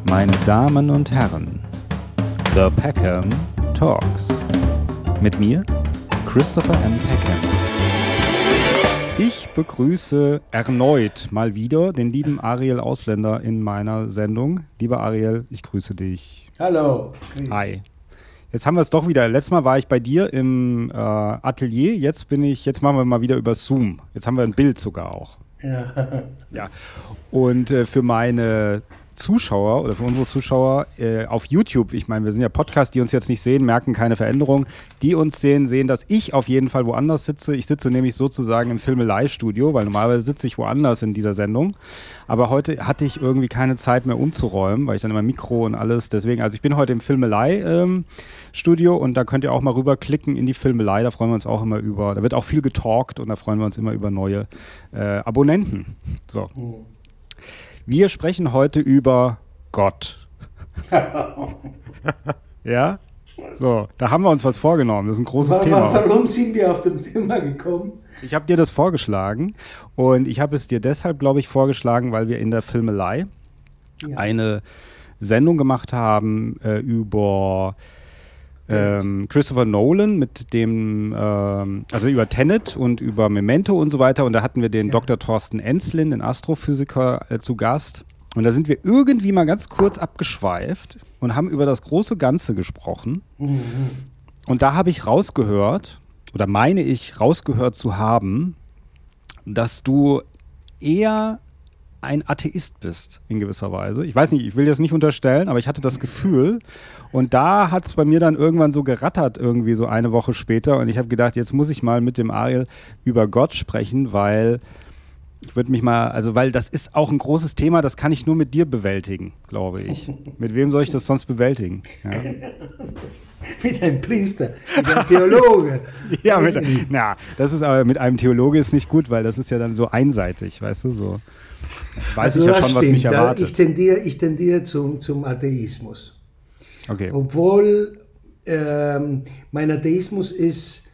Meine Damen und Herren, The Peckham Talks. Mit mir, Christopher M. Peckham. Ich begrüße erneut mal wieder den lieben Ariel Ausländer in meiner Sendung. Lieber Ariel, ich grüße dich. Hallo, Chris. Hi. Jetzt haben wir es doch wieder. Letztes Mal war ich bei dir im Atelier. Jetzt machen wir mal wieder über Zoom. Jetzt haben wir ein Bild sogar auch. Ja. Und für meine Zuschauer oder für unsere Zuschauer auf YouTube, ich meine, wir sind ja Podcast, die uns jetzt nicht sehen, merken keine Veränderung. Die uns sehen, dass ich auf jeden Fall woanders sitze. Ich sitze nämlich sozusagen im Filmelei-Studio, weil normalerweise sitze ich woanders in dieser Sendung. Aber heute hatte ich irgendwie keine Zeit mehr umzuräumen, weil ich dann immer Mikro und alles, deswegen, also ich bin heute im Filmelei-Studio und da könnt ihr auch mal rüberklicken in die Filmelei, da freuen wir uns auch immer über, da wird auch viel getalkt und da freuen wir uns immer über neue Abonnenten. So. Wir sprechen heute über Gott. Ja? So, da haben wir uns was vorgenommen. Das ist ein großes Thema. Warum sind wir auf dem Thema gekommen? Ich habe dir das vorgeschlagen und ich habe es dir deshalb, glaube ich, vorgeschlagen, weil wir in der Filmelei eine Sendung gemacht haben über Christopher Nolan mit dem, also über Tenet und über Memento und so weiter. Und da hatten wir den Dr. Thorsten Ensslin, den Astrophysiker, zu Gast. Und da sind wir irgendwie mal ganz kurz abgeschweift und haben über das große Ganze gesprochen. Mhm. Und da habe ich rausgehört, oder meine ich rausgehört zu haben, dass du eher ein Atheist bist, in gewisser Weise. Ich weiß nicht, ich will das nicht unterstellen, aber ich hatte das Gefühl. Und da hat es bei mir dann irgendwann so gerattert, irgendwie so eine Woche später. Und ich habe gedacht, jetzt muss ich mal mit dem Ariel über Gott sprechen, weil ich würde mich mal, also weil das ist auch ein großes Thema, das kann ich nur mit dir bewältigen, glaube ich. Mit wem soll ich das sonst bewältigen? Ja. Mit einem Priester, mit einem Theologe. Ja, das ist aber mit einem Theologe ist nicht gut, weil das ist ja dann so einseitig, weißt du, so. Weiß ich ja schon, was mich erwartet. Ich tendiere zum Atheismus. Okay. Obwohl mein Atheismus ist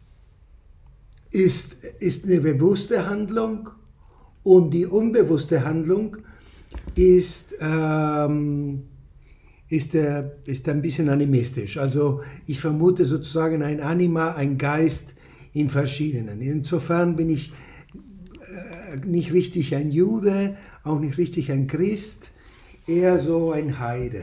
eine bewusste Handlung und die unbewusste Handlung ist ein bisschen animistisch. Also ich vermute sozusagen ein Anima, ein Geist in verschiedenen. Insofern bin ich nicht richtig ein Jude, auch nicht richtig ein Christ, eher so ein Heide.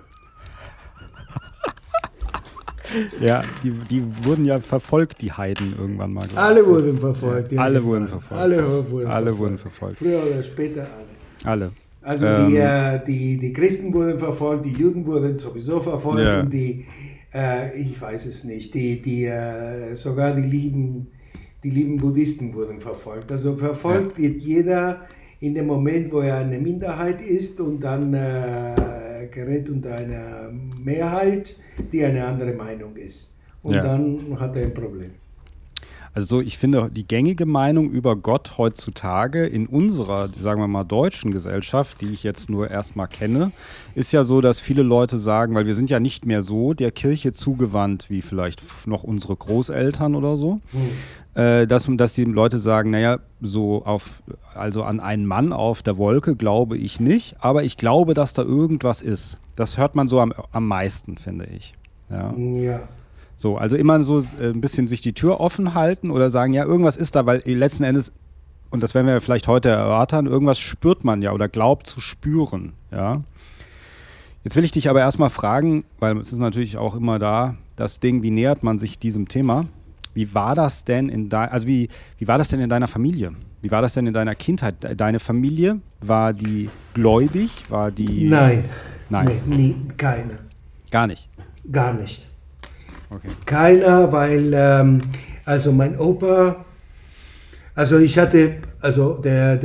Ja, die wurden ja verfolgt, die Heiden irgendwann mal. Alle wurden verfolgt. Ja, alle wurden verfolgt. Alle wurden verfolgt. Früher oder später alle. Also die Christen wurden verfolgt, die Juden wurden sowieso verfolgt und die, ich weiß es nicht, sogar die lieben Buddhisten wurden verfolgt. Also verfolgt wird jeder in dem Moment, wo er eine Minderheit ist und dann gerät unter eine Mehrheit, die eine andere Meinung ist. Und dann hat er ein Problem. Also ich finde, die gängige Meinung über Gott heutzutage in unserer, sagen wir mal, deutschen Gesellschaft, die ich jetzt nur erstmal kenne, ist ja so, dass viele Leute sagen, weil wir sind ja nicht mehr so der Kirche zugewandt wie vielleicht noch unsere Großeltern oder so, dass die Leute sagen, naja, also an einen Mann auf der Wolke glaube ich nicht, aber ich glaube, dass da irgendwas ist. Das hört man so am meisten, finde ich. Ja. So, also immer so ein bisschen sich die Tür offen halten oder sagen, ja, irgendwas ist da, weil letzten Endes, und das werden wir vielleicht heute erörtern, irgendwas spürt man ja oder glaubt zu spüren, ja. Jetzt will ich dich aber erstmal fragen, weil es ist natürlich auch immer da, das Ding, wie nähert man sich diesem Thema? Wie war das denn wie war das denn in deiner Familie? Wie war das denn in deiner Kindheit? Deine Familie, war die gläubig? Nein. Nee, keine. Gar nicht? Gar nicht. Okay. Keiner, weil, also mein Opa, also ich hatte, also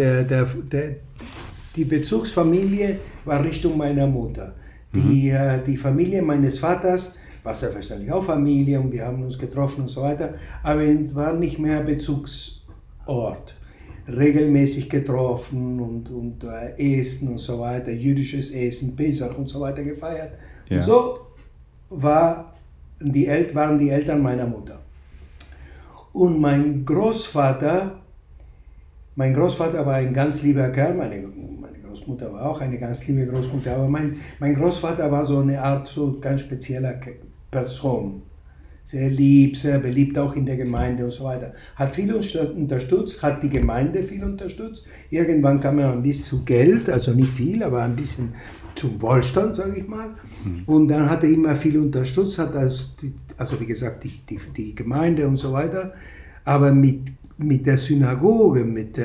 die Bezugsfamilie war Richtung meiner Mutter. Die Familie meines Vaters war selbstverständlich auch Familie und wir haben uns getroffen und so weiter, aber es war nicht mehr Bezugsort. Regelmäßig getroffen und Essen und so weiter, jüdisches Essen, Pesach und so weiter gefeiert. Ja. Und so waren die Eltern meiner Mutter. Und mein Großvater war ein ganz lieber Kerl, meine Großmutter war auch eine ganz liebe Großmutter, aber mein Großvater war so eine Art, so ganz spezieller Person. Sehr lieb, sehr beliebt auch in der Gemeinde und so weiter. Hat viel unterstützt, hat die Gemeinde viel unterstützt. Irgendwann kam er ein bisschen zu Geld, also nicht viel, aber ein bisschen zum Wohlstand, sage ich mal. Und dann hat er immer viel unterstützt, hat also wie gesagt die Gemeinde und so weiter. Aber mit der Synagoge, mit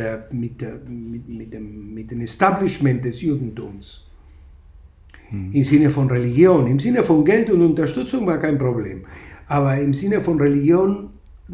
dem Establishment des Judentums, im Sinne von Religion, im Sinne von Geld und Unterstützung war kein Problem. Aber im Sinne von Religion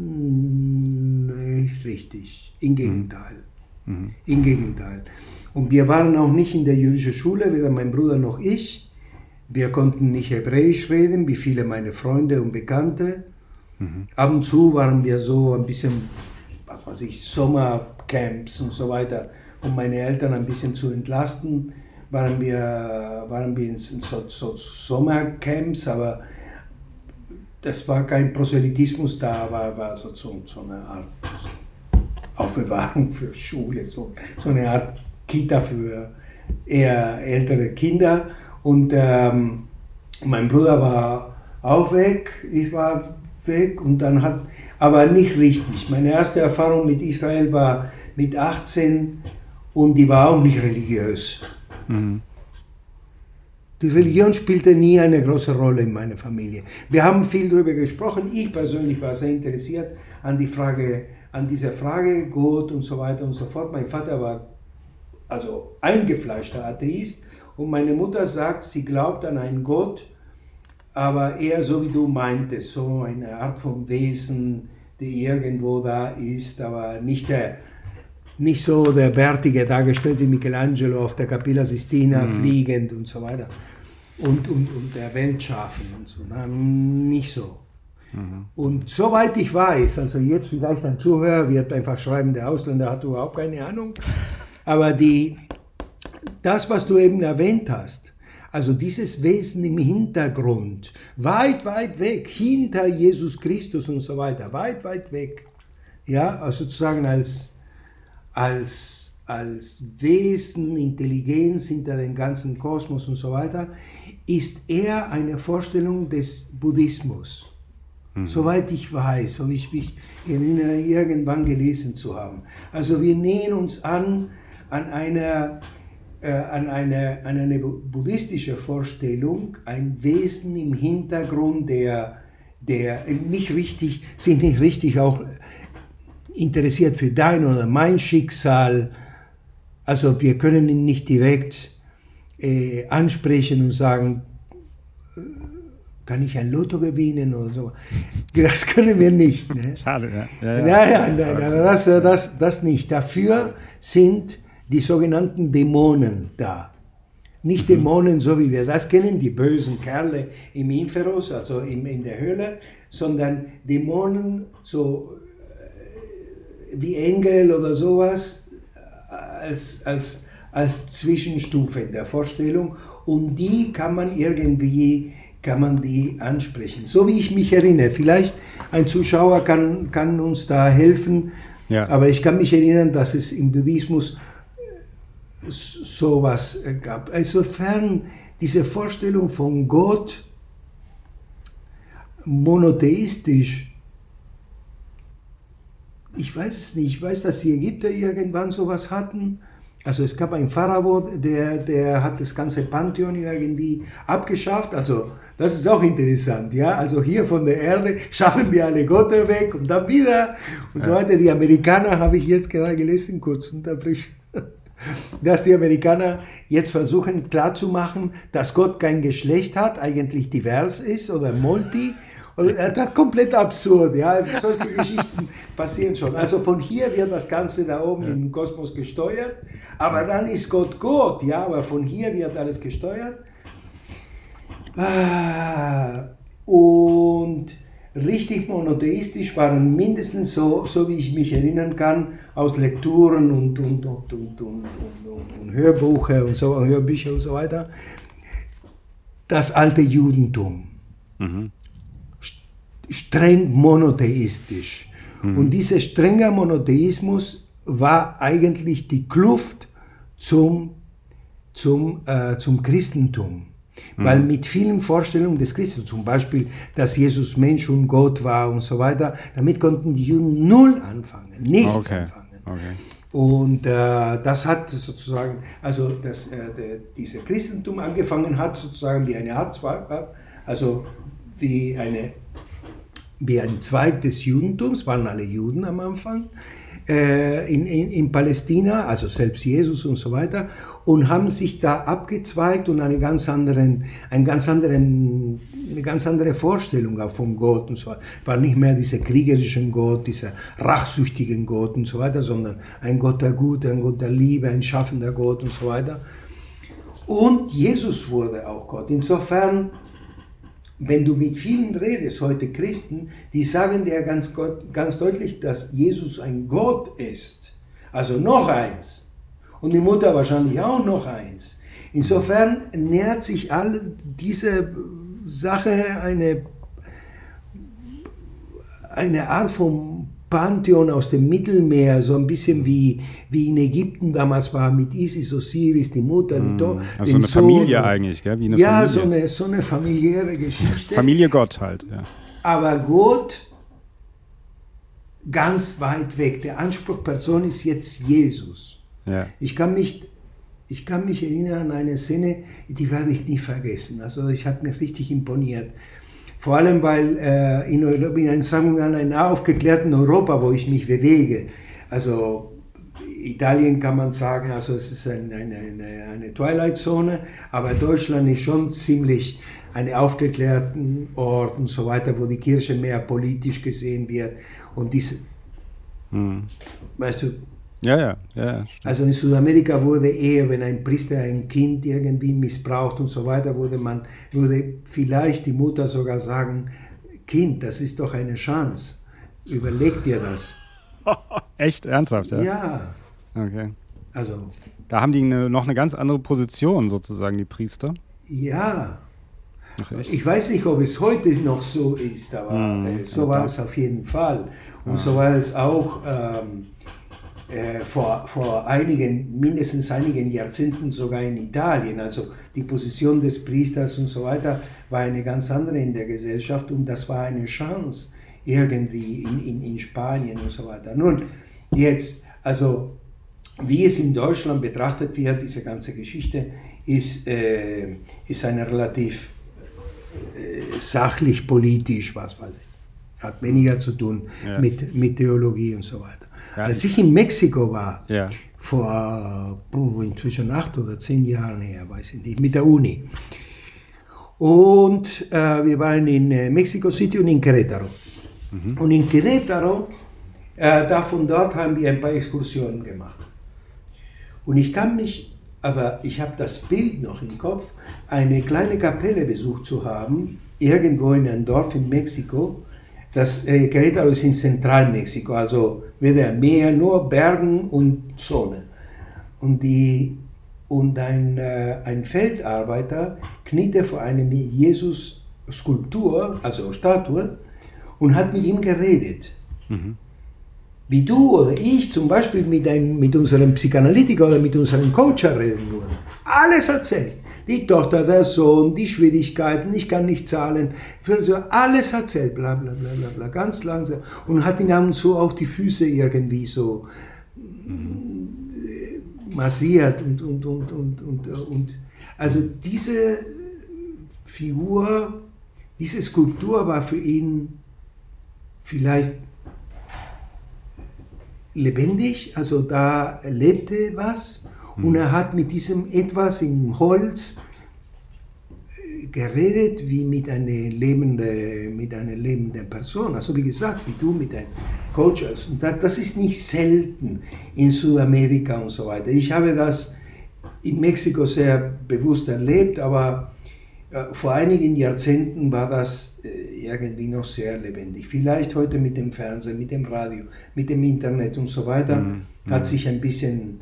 nicht richtig. Im Gegenteil. Im Gegenteil. Und wir waren auch nicht in der jüdischen Schule, weder mein Bruder noch ich. Wir konnten nicht Hebräisch reden, wie viele meine Freunde und Bekannte. Ab und zu waren wir so ein bisschen, was weiß ich, Sommercamps und so weiter, um meine Eltern ein bisschen zu entlasten. Waren wir in so Sommercamps, aber das war kein Proselytismus da, war so eine Art Aufbewahrung für Schule, so eine Art Kita für eher ältere Kinder. Und mein Bruder war auch weg, ich war weg und dann aber nicht richtig. Meine erste Erfahrung mit Israel war mit 18 und die war auch nicht religiös. Die Religion spielte nie eine große Rolle in meiner Familie. Wir haben viel darüber gesprochen. Ich persönlich war sehr interessiert an dieser Frage, Gott und so weiter und so fort. Mein Vater war also eingefleischter Atheist und meine Mutter sagt, sie glaubt an einen Gott, aber eher so wie du meintest, so eine Art von Wesen, die irgendwo da ist, aber nicht so der Bärtige dargestellt wie Michelangelo auf der Capilla Sistina fliegend und so weiter. Und der Welt schaffen und so. Na, nicht so. Und soweit ich weiß, also jetzt vielleicht ein Zuhörer wird einfach schreiben, der Ausländer hat überhaupt keine Ahnung, aber das, was du eben erwähnt hast, also dieses Wesen im Hintergrund, weit, weit weg, hinter Jesus Christus und so weiter, weit, weit weg, ja, also sozusagen als Wesen, Intelligenz hinter dem ganzen Kosmos und so weiter, ist eher eine Vorstellung des Buddhismus. Soweit ich weiß, so wie ich mich erinnere, irgendwann gelesen zu haben. Also wir nähern uns an eine buddhistische Vorstellung, ein Wesen im Hintergrund, der nicht richtig auch interessiert für dein oder mein Schicksal. Also wir können ihn nicht direkt ansprechen und sagen, kann ich ein Lotto gewinnen oder so. Das können wir nicht. Ne? Schade, ja. Nein, aber das nicht. Dafür sind die sogenannten Dämonen da. Nicht Dämonen, so wie wir das kennen, die bösen Kerle im Inferos, also in der Hölle, sondern Dämonen, so wie Engel oder sowas, als Zwischenstufe in der Vorstellung. Und die kann man die ansprechen. So wie ich mich erinnere, vielleicht ein Zuschauer kann uns da helfen, aber ich kann mich erinnern, dass es im Buddhismus sowas gab. Insofern diese Vorstellung von Gott monotheistisch, ich weiß es nicht, ich weiß, dass die Ägypter irgendwann sowas hatten. Also es gab einen Pharao, der hat das ganze Pantheon irgendwie abgeschafft. Also das ist auch interessant, ja. Also hier von der Erde schaffen wir alle Götter weg und dann wieder und so weiter. Die Amerikaner, habe ich jetzt gerade gelesen, kurz unterbrechen, dass die Amerikaner jetzt versuchen klarzumachen, dass Gott kein Geschlecht hat, eigentlich divers ist oder multi. Also, das ist komplett absurd, ja. Also solche Geschichten passieren schon. Also von hier wird das Ganze da oben im Kosmos gesteuert, aber dann ist Gott Gott, ja, aber von hier wird alles gesteuert. Und richtig monotheistisch waren mindestens so wie ich mich erinnern kann, aus Lektüren und Hörbücher und so weiter, das alte Judentum. Streng monotheistisch. Und dieser strenge Monotheismus war eigentlich die Kluft zum zum Christentum. Weil mit vielen Vorstellungen des Christentums, zum Beispiel, dass Jesus Mensch und Gott war und so weiter, damit konnten die Juden null anfangen, nichts anfangen. Okay. Und das hat sozusagen, also dass diese Christentum angefangen hat, sozusagen wie eine Art Zweig, also wie ein Zweig des Judentums, waren alle Juden am Anfang, in Palästina, also selbst Jesus und so weiter, und haben sich da abgezweigt und eine ganz andere Vorstellung auch von Gott und so weiter. War nicht mehr dieser kriegerischen Gott, dieser rachsüchtigen Gott und so weiter, sondern ein Gott der Güte, ein Gott der Liebe, ein schaffender Gott und so weiter. Und Jesus wurde auch Gott. Insofern, wenn du mit vielen redest, heute Christen, die sagen dir ganz deutlich, dass Jesus ein Gott ist. Also noch eins. Und die Mutter wahrscheinlich auch noch eins. Insofern nähert sich all diese Sache eine Art von Pantheon aus dem Mittelmeer, so ein bisschen wie in Ägypten damals war mit Isis, Osiris, die Mutter, die Tochter. Also eine Familie eigentlich, gell? Wie eine Familie. So eine familiäre Geschichte. Familie Gott halt, ja. Aber Gott ganz weit weg. Der Anspruchsperson ist jetzt Jesus. Ja. Ich kann mich erinnern an eine Szene, die werde ich nie vergessen. Also das hat mich richtig imponiert. Vor allem, weil in einem aufgeklärten Europa, wo ich mich bewege, also Italien kann man sagen, also es ist eine Twilight-Zone, aber Deutschland ist schon ziemlich einen aufgeklärten Ort und so weiter, wo die Kirche mehr politisch gesehen wird. Und diese, weißt du, Ja, also in Südamerika wurde eher, wenn ein Priester ein Kind irgendwie missbraucht und so weiter, würde vielleicht die Mutter sogar sagen, Kind, das ist doch eine Chance, überleg dir das. Echt? Ernsthaft, ja? Ja. Okay. Also. Da haben die noch eine ganz andere Position sozusagen, die Priester? Ja. Ach, ich weiß nicht, ob es heute noch so ist, aber so war es auf jeden Fall. Und so war es auch vor mindestens einigen Jahrzehnten sogar in Italien. Also die Position des Priesters und so weiter war eine ganz andere in der Gesellschaft und das war eine Chance irgendwie in Spanien und so weiter. Nun, jetzt, also wie es in Deutschland betrachtet wird, diese ganze Geschichte, ist eine relativ sachlich, politisch, was weiß ich. Hat weniger zu tun mit Theologie und so weiter. Ja, als ich in Mexiko war, vor inzwischen 8 oder 10 Jahren her, weiß ich nicht, mit der Uni. Und wir waren in Mexico City und in Querétaro. Und in Querétaro, von dort haben wir ein paar Exkursionen gemacht. Und ich habe das Bild noch im Kopf, eine kleine Kapelle besucht zu haben, irgendwo in einem Dorf in Mexiko. Das Querétaro ist in Zentralmexiko, also weder Meer, nur Bergen und Sonne. Und ein Feldarbeiter kniete vor einer Jesus-Skulptur, also Statue, und hat mit ihm geredet. Wie du oder ich zum Beispiel mit unserem Psychanalytiker oder mit unserem Coach reden würden. Alles erzählt. Die Tochter, der Sohn, die Schwierigkeiten, ich kann nicht zahlen. Alles erzählt, bla bla bla bla bla, ganz langsam. Und hat ihn ab und zu auch die Füße irgendwie so massiert. Und also diese Figur, diese Skulptur war für ihn vielleicht lebendig, also da lebte was. Und er hat mit diesem etwas im Holz geredet wie mit einer lebenden Person. Also wie gesagt, wie du mit einem Coach. Und das ist nicht selten in Südamerika und so weiter. Ich habe das in Mexiko sehr bewusst erlebt, aber vor einigen Jahrzehnten war das irgendwie noch sehr lebendig. Vielleicht heute mit dem Fernsehen, mit dem Radio, mit dem Internet und so weiter hat sich ein bisschen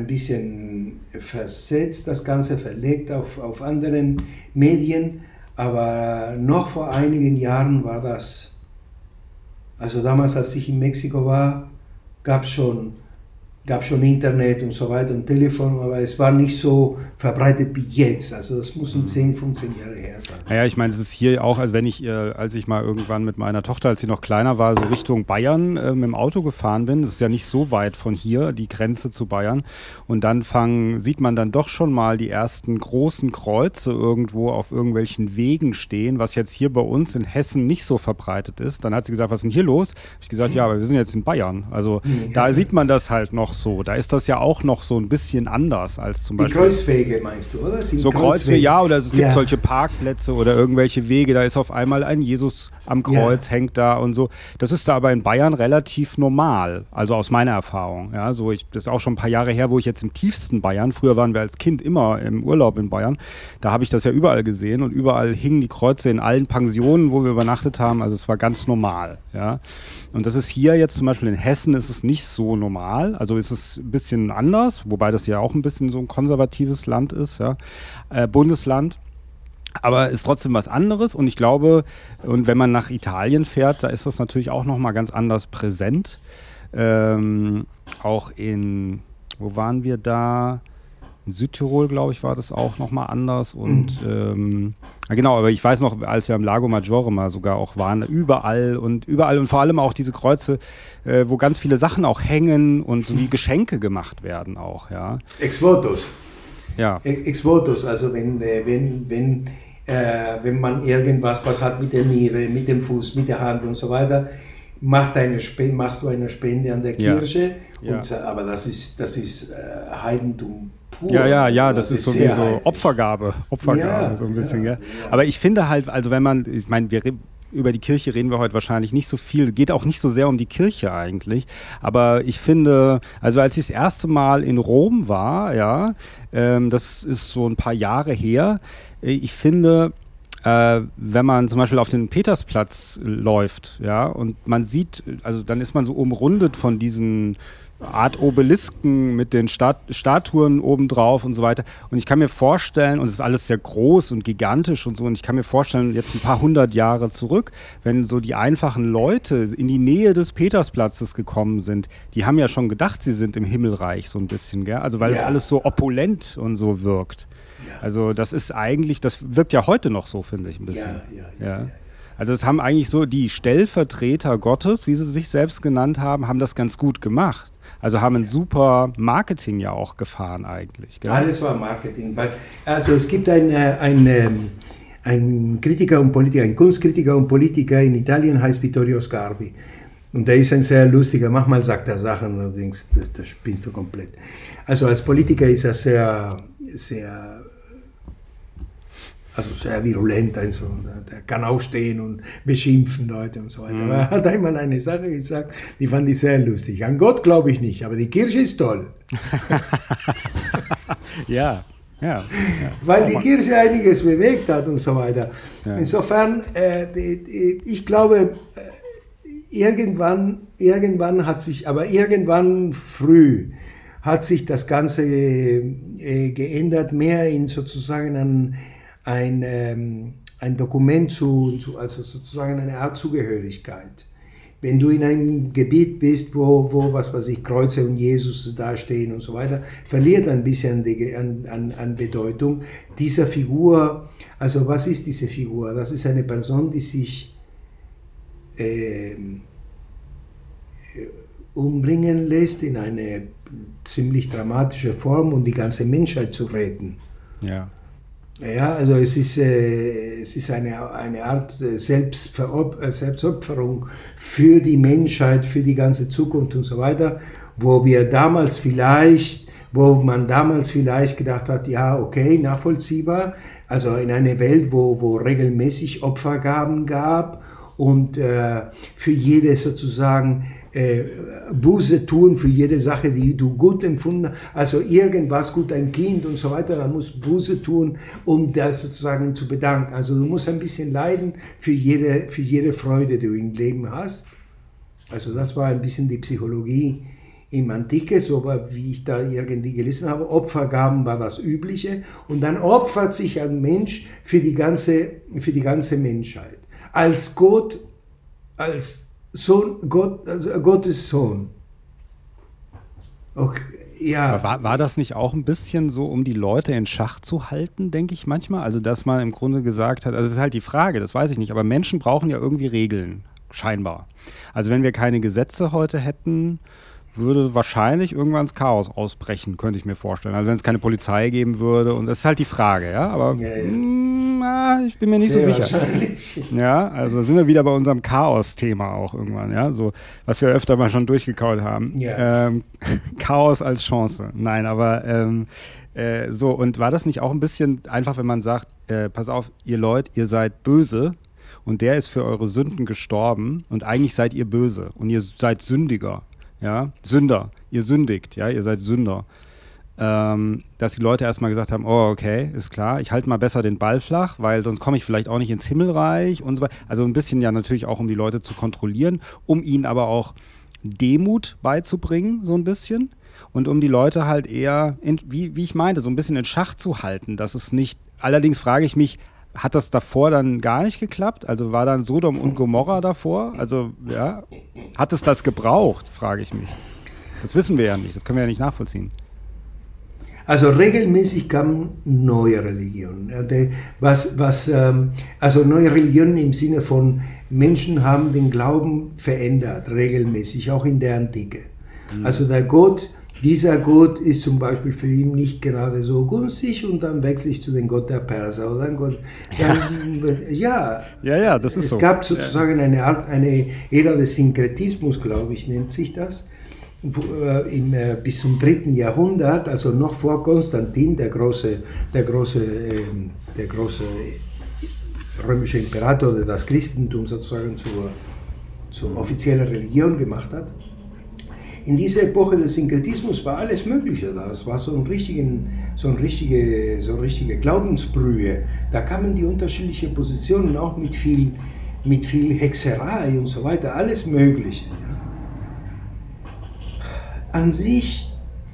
versetzt, das Ganze verlegt auf anderen Medien, aber noch vor einigen Jahren war das, also damals, als ich in Mexiko war, gab es schon gab schon Internet und so weiter und Telefon, aber es war nicht so verbreitet wie jetzt. Also das müssen 10, 15 Jahre her sein. Naja, ich meine, es ist hier auch, also wenn ich, als ich mal irgendwann mit meiner Tochter, als sie noch kleiner war, so Richtung Bayern mit dem Auto gefahren bin, das ist ja nicht so weit von hier, die Grenze zu Bayern, und dann sieht man dann doch schon mal die ersten großen Kreuze irgendwo auf irgendwelchen Wegen stehen, was jetzt hier bei uns in Hessen nicht so verbreitet ist. Dann hat sie gesagt, was ist denn hier los? Habe ich gesagt, ja, aber wir sind jetzt in Bayern. Also da sieht man das halt noch so. Da ist das ja auch noch so ein bisschen anders als zum Beispiel. Die Kreuzwege meinst du, oder? So Kreuzwege, ja, oder es gibt solche Parkplätze oder irgendwelche Wege, da ist auf einmal ein Jesus am Kreuz, hängt da und so. Das ist da aber in Bayern relativ normal, also aus meiner Erfahrung. Ja, so das ist auch schon ein paar Jahre her, wo ich jetzt im tiefsten Bayern, früher waren wir als Kind immer im Urlaub in Bayern, da habe ich das ja überall gesehen und überall hingen die Kreuze in allen Pensionen, wo wir übernachtet haben, also es war ganz normal, ja. Und das ist hier jetzt zum Beispiel in Hessen ist es nicht so normal, also ist es ein bisschen anders, wobei das ja auch ein bisschen so ein konservatives Land ist, ja, Bundesland. Aber ist trotzdem was anderes und ich glaube, und wenn man nach Italien fährt, da ist das natürlich auch nochmal ganz anders präsent. Auch wo waren wir da? In Südtirol, glaube ich, war das auch nochmal anders. Und genau, aber ich weiß noch, als wir am Lago Maggiore mal sogar auch waren, überall und vor allem auch diese Kreuze, wo ganz viele Sachen auch hängen und so wie Geschenke gemacht werden auch, ja. Ex votos. Ja. Ex votos, also wenn man irgendwas was hat mit der Niere, mit dem Fuß, mit der Hand und so weiter, machst du eine Spende an der Kirche. Ja. Und, aber das ist Heidentum pur. Ja, das ist sowieso so Opfergabe so ein bisschen. Ja. Aber ich finde halt, also ich meine, über die Kirche reden wir heute wahrscheinlich nicht so viel, geht auch nicht so sehr um die Kirche eigentlich, aber ich finde, also als ich das erste Mal in Rom war, ja, das ist so ein paar Jahre her, ich finde, wenn man zum Beispiel auf den Petersplatz läuft, ja, und man sieht, also dann ist man so umrundet von diesen Art Obelisken mit den Statuen obendrauf und so weiter. Und ich kann mir vorstellen, und es ist alles sehr groß und gigantisch und so, und ich kann mir vorstellen, jetzt ein paar hundert Jahre zurück, wenn so die einfachen Leute in die Nähe des Petersplatzes gekommen sind, die haben ja schon gedacht, sie sind im Himmelreich so ein bisschen, gell? Also weil es alles so opulent und so wirkt. Ja. Also das ist eigentlich, das wirkt ja heute noch so, finde ich, ein bisschen. Ja. Also das haben eigentlich so die Stellvertreter Gottes, wie sie sich selbst genannt haben das ganz gut gemacht. Also haben ein super Marketing ja auch gefahren eigentlich. Gell? Alles war Marketing. Also es gibt ein Kritiker und Politiker, ein Kunstkritiker und Politiker in Italien, heißt Vittorio Sgarbi. Und der ist ein sehr lustiger, manchmal sagt er Sachen und du denkst, das spinnst du komplett. Also als Politiker ist er sehr virulent, also der kann aufstehen und beschimpfen Leute und so weiter. Aber er hat einmal eine Sache gesagt, die fand ich sehr lustig. An Gott glaube ich nicht, aber die Kirche ist toll. Ja. Weil die Kirche einiges bewegt hat und so weiter. Ja. Insofern, ich glaube, irgendwann früh hat sich das Ganze geändert, mehr in sozusagen ein Dokument also sozusagen eine Art Zugehörigkeit. Wenn du in einem Gebiet bist, wo was weiß ich, Kreuze und Jesus dastehen und so weiter, verliert ein bisschen an Bedeutung. Dieser Figur, also was ist diese Figur? Das ist eine Person, die sich umbringen lässt in eine ziemlich dramatische Form, um die ganze Menschheit zu retten. Ja. Ja, also es ist eine Art Selbstopferung für die Menschheit, für die ganze Zukunft und so weiter, wo man damals vielleicht gedacht hat, ja, okay, nachvollziehbar, also in einer Welt, wo regelmäßig Opfergaben gab und für jede sozusagen Buße tun für jede Sache, die du gut empfunden hast, also irgendwas gut, ein Kind und so weiter, da musst Buße tun, um das sozusagen zu bedanken. Also du musst ein bisschen leiden für jede Freude, die du im Leben hast. Also das war ein bisschen die Psychologie im Antike, so wie ich da irgendwie gelesen habe. Opfergaben war das Übliche und dann opfert sich ein Mensch für die ganze Menschheit. Als Gott, als Sohn, Gottes Sohn. Okay, ja. War das nicht auch ein bisschen so, um die Leute in Schach zu halten, denke ich manchmal? Also, dass man im Grunde gesagt hat, also es ist halt die Frage, das weiß ich nicht, aber Menschen brauchen ja irgendwie Regeln, scheinbar. Also wenn wir keine Gesetze heute hätten, würde wahrscheinlich irgendwann das Chaos ausbrechen, könnte ich mir vorstellen. Also wenn es keine Polizei geben würde, und das ist halt die Frage, ja, aber ich bin mir nicht sehr so sicher. Ja, also sind wir wieder bei unserem Chaos-Thema auch irgendwann, ja, so, was wir öfter mal schon durchgekaut haben. Ja. Chaos als Chance. Nein, aber so, und war das nicht auch ein bisschen einfach, wenn man sagt, pass auf, ihr Leute, ihr seid böse und der ist für eure Sünden gestorben und eigentlich seid ihr böse und ihr seid Sündiger. Ja, Sünder, ihr sündigt, ja, ihr seid Sünder. Dass die Leute erstmal gesagt haben, oh, okay, ist klar, ich halte mal besser den Ball flach, weil sonst komme ich vielleicht auch nicht ins Himmelreich und so weiter. Also ein bisschen ja natürlich auch, um die Leute zu kontrollieren, um ihnen aber auch Demut beizubringen, so ein bisschen. Und um die Leute halt eher, wie ich meinte, so ein bisschen in Schach zu halten, dass es nicht, allerdings frage ich mich, hat das davor dann gar nicht geklappt? Also war dann Sodom und Gomorra davor? Also, ja, hat es das gebraucht, frage ich mich. Das wissen wir ja nicht, das können wir ja nicht nachvollziehen. Also regelmäßig kamen neue Religionen. Also neue Religionen im Sinne von Menschen haben den Glauben verändert, regelmäßig, auch in der Antike. Also der Gott, dieser Gott ist zum Beispiel für ihn nicht gerade so günstig und dann wechsle ich zu dem Gott der Perser. Oder Gott, ja, das ist so. Es gab sozusagen eine Art, eine Ära des Synkretismus, glaube ich, nennt sich das, bis zum 3. Jahrhundert, also noch vor Konstantin, der große römische Imperator, der das Christentum sozusagen zur offiziellen Religion gemacht hat. In dieser Epoche des Synkretismus war alles Mögliche da. Es war so eine richtige Glaubensbrühe. Da kamen die unterschiedlichen Positionen, auch mit viel Hexerei und so weiter, alles Mögliche. Ja. An sich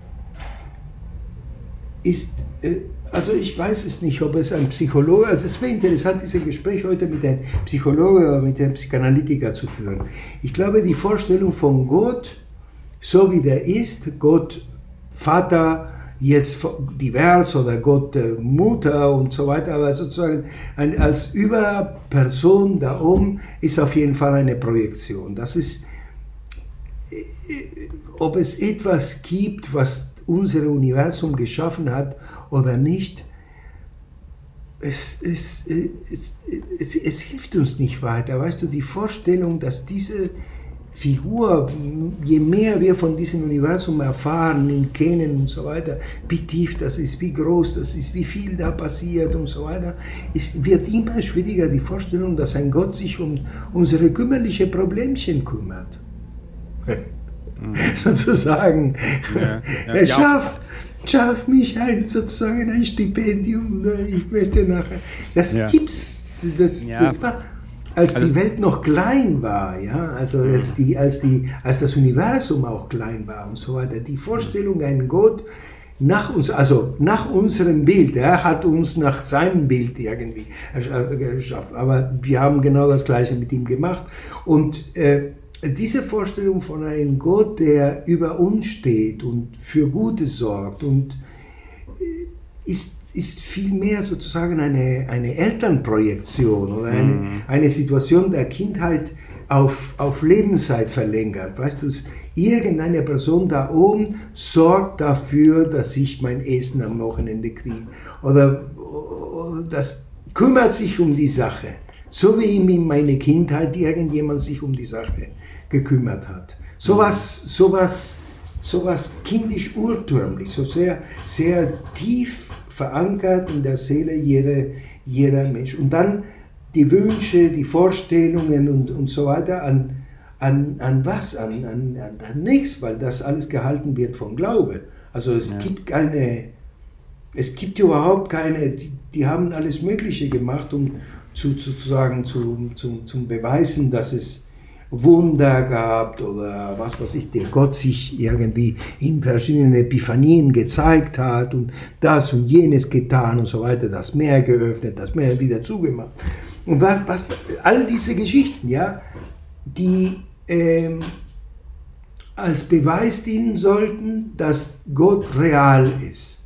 ist, also ich weiß es nicht, ob es ein Psychologe, also es wäre interessant, dieses Gespräch heute mit einem Psychologe oder mit einem Psychanalytiker zu führen. Ich glaube, die Vorstellung von Gott, so wie der ist, Gott Vater, jetzt divers oder Gott Mutter und so weiter, aber sozusagen als Überperson da oben ist auf jeden Fall eine Projektion. Das ist, ob es etwas gibt, was unser Universum geschaffen hat oder nicht, es hilft uns nicht weiter. Weißt du, die Vorstellung, dass diese Figur, je mehr wir von diesem Universum erfahren und kennen und so weiter, wie tief das ist, wie groß das ist, wie viel da passiert und so weiter, wird immer schwieriger die Vorstellung, dass ein Gott sich um unsere kümmerlichen Problemchen kümmert. Sozusagen. Schaff mich sozusagen ein Stipendium, ich möchte nachher. Das gibt's, das war, als die Welt noch klein war, ja, also als das Universum auch klein war und so weiter, die Vorstellung, ein Gott nach uns, also nach unserem Bild, er hat uns nach seinem Bild irgendwie geschaffen, aber wir haben genau das Gleiche mit ihm gemacht und diese Vorstellung von einem Gott, der über uns steht und für Gutes sorgt und ist vielmehr sozusagen eine Elternprojektion oder eine Situation der Kindheit auf Lebenszeit verlängert. Weißt du, irgendeine Person da oben sorgt dafür, dass ich mein Essen am Wochenende kriege. Oder das kümmert sich um die Sache. So wie in meiner Kindheit irgendjemand sich um die Sache gekümmert hat. Sowas kindisch urtümlich, so sehr, sehr tief verankert in der Seele jeder Mensch. Und dann die Wünsche, die Vorstellungen und so weiter an was? An nichts, weil das alles gehalten wird vom Glaube. Also es gibt überhaupt keine, die haben alles Mögliche gemacht, um sozusagen zum Beweisen, dass es Wunder gab oder was weiß ich, der Gott sich irgendwie in verschiedenen Epiphanien gezeigt hat und das und jenes getan und so weiter, das Meer geöffnet, das Meer wieder zugemacht. Und all diese Geschichten, ja, die als Beweis dienen sollten, dass Gott real ist.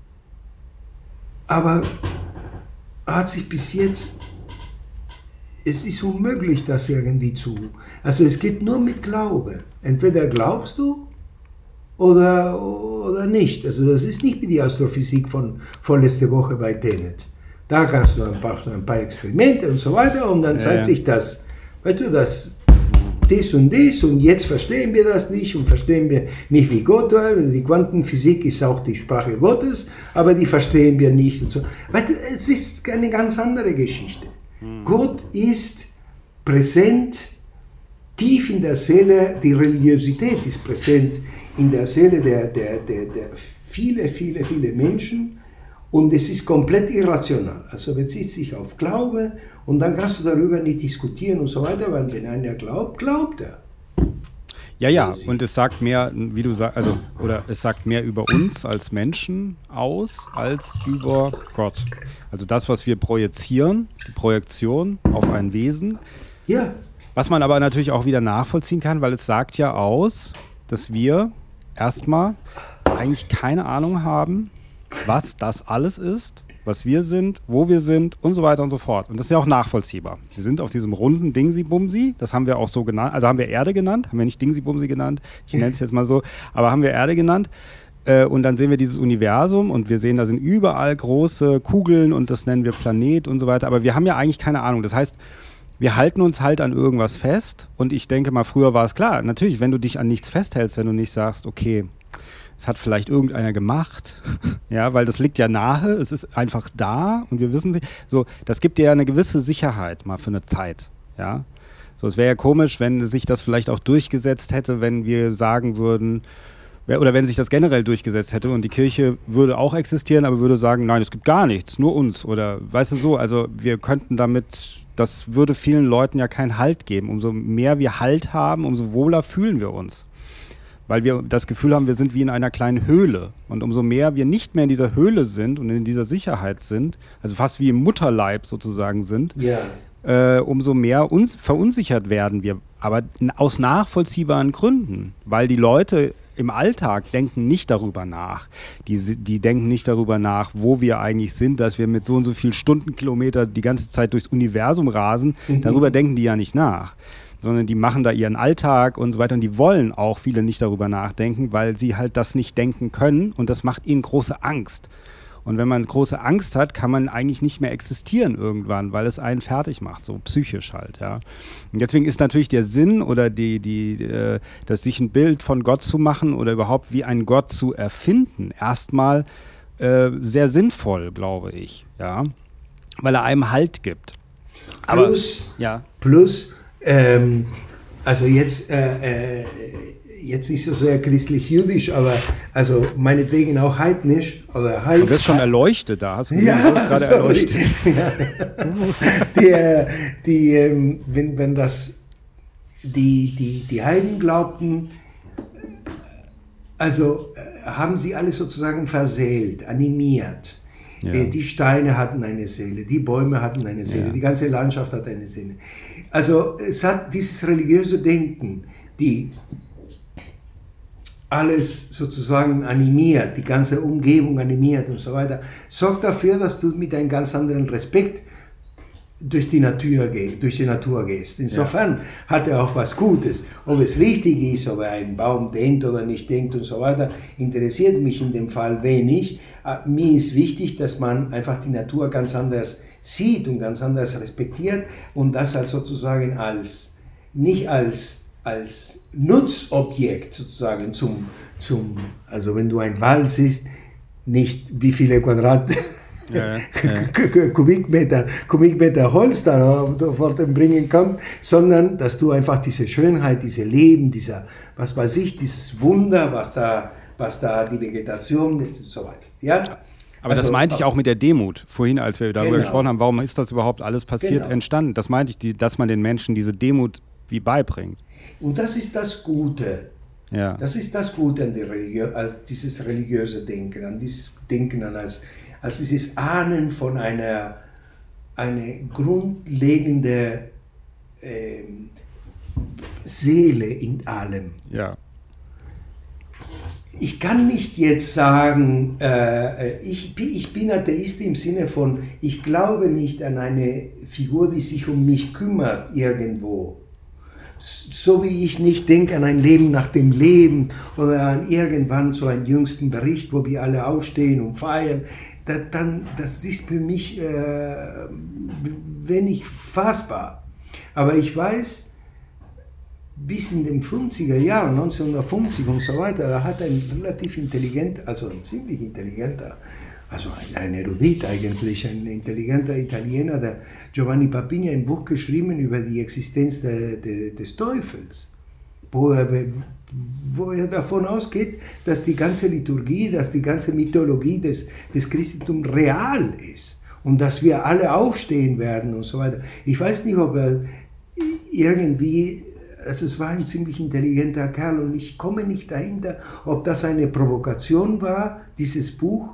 Aber hat sich bis jetzt, es ist unmöglich, das irgendwie also es geht nur mit Glaube. Entweder glaubst du oder nicht. Also das ist nicht wie die Astrophysik von vorletzte Woche bei Tenet. Da kannst du ein paar Experimente und so weiter und dann zeigt sich das, weißt du, das und jetzt verstehen wir das nicht und verstehen wir nicht, wie Gott war. Die Quantenphysik ist auch die Sprache Gottes, aber die verstehen wir nicht und so. Weißt du, es ist eine ganz andere Geschichte. Gott ist präsent, tief in der Seele, die Religiosität ist präsent in der Seele der viele Menschen und es ist komplett irrational. Also bezieht sich auf Glaube und dann kannst du darüber nicht diskutieren und so weiter, weil wenn einer glaubt, glaubt er. Ja, und es sagt mehr, wie du sagst, oder es sagt mehr über uns als Menschen aus, als über Gott. Also das, was wir projizieren, die Projektion auf ein Wesen. Ja. Was man aber natürlich auch wieder nachvollziehen kann, weil es sagt ja aus, dass wir erstmal eigentlich keine Ahnung haben, was das alles ist, was wir sind, wo wir sind und so weiter und so fort. Und das ist ja auch nachvollziehbar. Wir sind auf diesem runden Dingsi-Bumsi, das haben wir auch so genannt, also haben wir Erde genannt, haben wir nicht Dingsi-Bumsi genannt, ich nenne es jetzt mal so, aber haben wir Erde genannt. Und dann sehen wir dieses Universum und wir sehen, da sind überall große Kugeln und das nennen wir Planet und so weiter. Aber wir haben ja eigentlich keine Ahnung. Das heißt, wir halten uns halt an irgendwas fest und ich denke mal, früher war es klar. Natürlich, wenn du dich an nichts festhältst, wenn du nicht sagst, okay, es hat vielleicht irgendeiner gemacht, ja, weil das liegt ja nahe, es ist einfach da und wir wissen, so, das gibt dir ja eine gewisse Sicherheit mal für eine Zeit, ja. So, es wäre ja komisch, wenn sich das vielleicht auch durchgesetzt hätte, wenn wir sagen würden, oder wenn sich das generell durchgesetzt hätte und die Kirche würde auch existieren, aber würde sagen, nein, es gibt gar nichts, nur uns oder, weißt du so, also wir könnten damit, das würde vielen Leuten ja keinen Halt geben. Umso mehr wir Halt haben, umso wohler fühlen wir uns. Weil wir das Gefühl haben, wir sind wie in einer kleinen Höhle. Und umso mehr wir nicht mehr in dieser Höhle sind und in dieser Sicherheit sind, also fast wie im Mutterleib sozusagen sind, umso mehr uns verunsichert werden wir. Aber aus nachvollziehbaren Gründen. Weil die Leute im Alltag denken nicht darüber nach. Die denken nicht darüber nach, wo wir eigentlich sind, dass wir mit so und so viel Stundenkilometer die ganze Zeit durchs Universum rasen. Darüber denken die ja nicht nach. Sondern die machen da ihren Alltag und so weiter und die wollen auch viele nicht darüber nachdenken, weil sie halt das nicht denken können und das macht ihnen große Angst. Und wenn man große Angst hat, kann man eigentlich nicht mehr existieren irgendwann, weil es einen fertig macht, so psychisch halt, ja. Und deswegen ist natürlich der Sinn oder das sich ein Bild von Gott zu machen oder überhaupt wie einen Gott zu erfinden, erstmal sehr sinnvoll, glaube ich, ja, weil er einem Halt gibt. Aber, plus also jetzt nicht so sehr christlich-jüdisch, aber also meinetwegen auch heidnisch. Oder du wirst schon erleuchtet da, hast du gerade erleuchtet. Wenn das die Heiden glaubten, also haben sie alles sozusagen verseelt, animiert. Ja. Die Steine hatten eine Seele, die Bäume hatten eine Seele, die ganze Landschaft hat eine Seele. Also es hat dieses religiöse Denken, die alles sozusagen animiert, die ganze Umgebung animiert und so weiter, sorgt dafür, dass du mit einem ganz anderen Respekt durch die Natur gehst. Insofern hat er auch was Gutes. Ob es richtig ist, ob er einen Baum denkt oder nicht denkt und so weiter, interessiert mich in dem Fall wenig. Mir ist wichtig, dass man einfach die Natur ganz anders sieht und ganz anders respektiert und das als sozusagen nicht als Nutzobjekt sozusagen also wenn du einen Wald siehst, nicht wie viele Kubikmeter Holz da fortbringen kommt, sondern dass du einfach diese Schönheit, diese Leben, was weiß ich, dieses Wunder, was da die Vegetation und so weiter. Ja? Aber also, das meinte ich auch mit der Demut. Vorhin, als wir darüber gesprochen haben, warum ist das überhaupt alles passiert, entstanden? Das meinte ich, dass man den Menschen diese Demut wie beibringt. Und das ist das Gute. Ja. Das ist das Gute an als dieses religiöse Denken, an dieses Denken als dieses Ahnen von eine grundlegende Seele in allem. Ja. ich kann nicht jetzt sagen, ich bin Atheist im Sinne von, ich glaube nicht an eine Figur, die sich um mich kümmert irgendwo. So wie ich nicht denke an ein Leben nach dem Leben oder an irgendwann so einen jüngsten Bericht, wo wir alle aufstehen und feiern. Das ist für mich wenig fassbar. Aber ich weiß, bis in den 50er Jahren, 1950 und so weiter, da hat ein relativ intelligenter, also ein ziemlich intelligenter, also ein Erudit eigentlich, ein intelligenter Italiener, der Giovanni Papini, ein Buch geschrieben über die Existenz des Teufels, wo er davon ausgeht, dass die ganze Liturgie, dass die ganze Mythologie des Christentums real ist und dass wir alle aufstehen werden und so weiter. Ich weiß nicht, ob er irgendwie, also es war ein ziemlich intelligenter Kerl und ich komme nicht dahinter, ob das eine Provokation war, dieses Buch.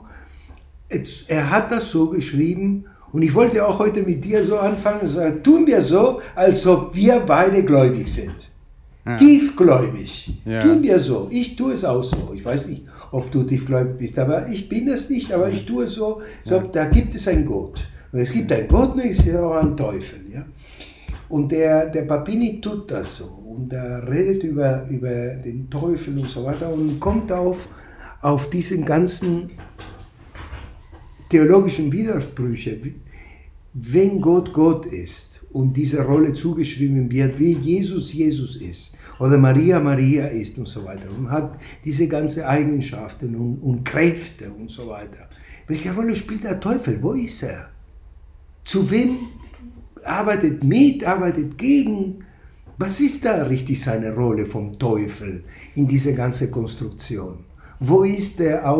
Er hat das so geschrieben und ich wollte auch heute mit dir so anfangen und sagen, tun wir so, als ob wir beide gläubig sind. Ja. Tiefgläubig. Ja. Tun wir so. Ich tue es auch so. Ich weiß nicht, ob du tiefgläubig bist, aber ich bin es nicht, aber ich tue es so, da gibt es einen Gott. Und es gibt einen Gott und es gibt auch einen Teufel. Ja? Und der Papini tut das so und er redet über den Teufel und so weiter und kommt auf diesen ganzen theologischen Widersprüche. Wenn Gott Gott ist und diese Rolle zugeschrieben wird, wie Jesus Jesus ist oder Maria Maria ist und so weiter und hat diese ganzen Eigenschaften und Kräfte und so weiter. Welche Rolle spielt der Teufel? Wo ist er? Zu wem arbeitet mit, arbeitet gegen? Was ist da richtig seine Rolle vom Teufel in dieser ganzen Konstruktion? Wo ist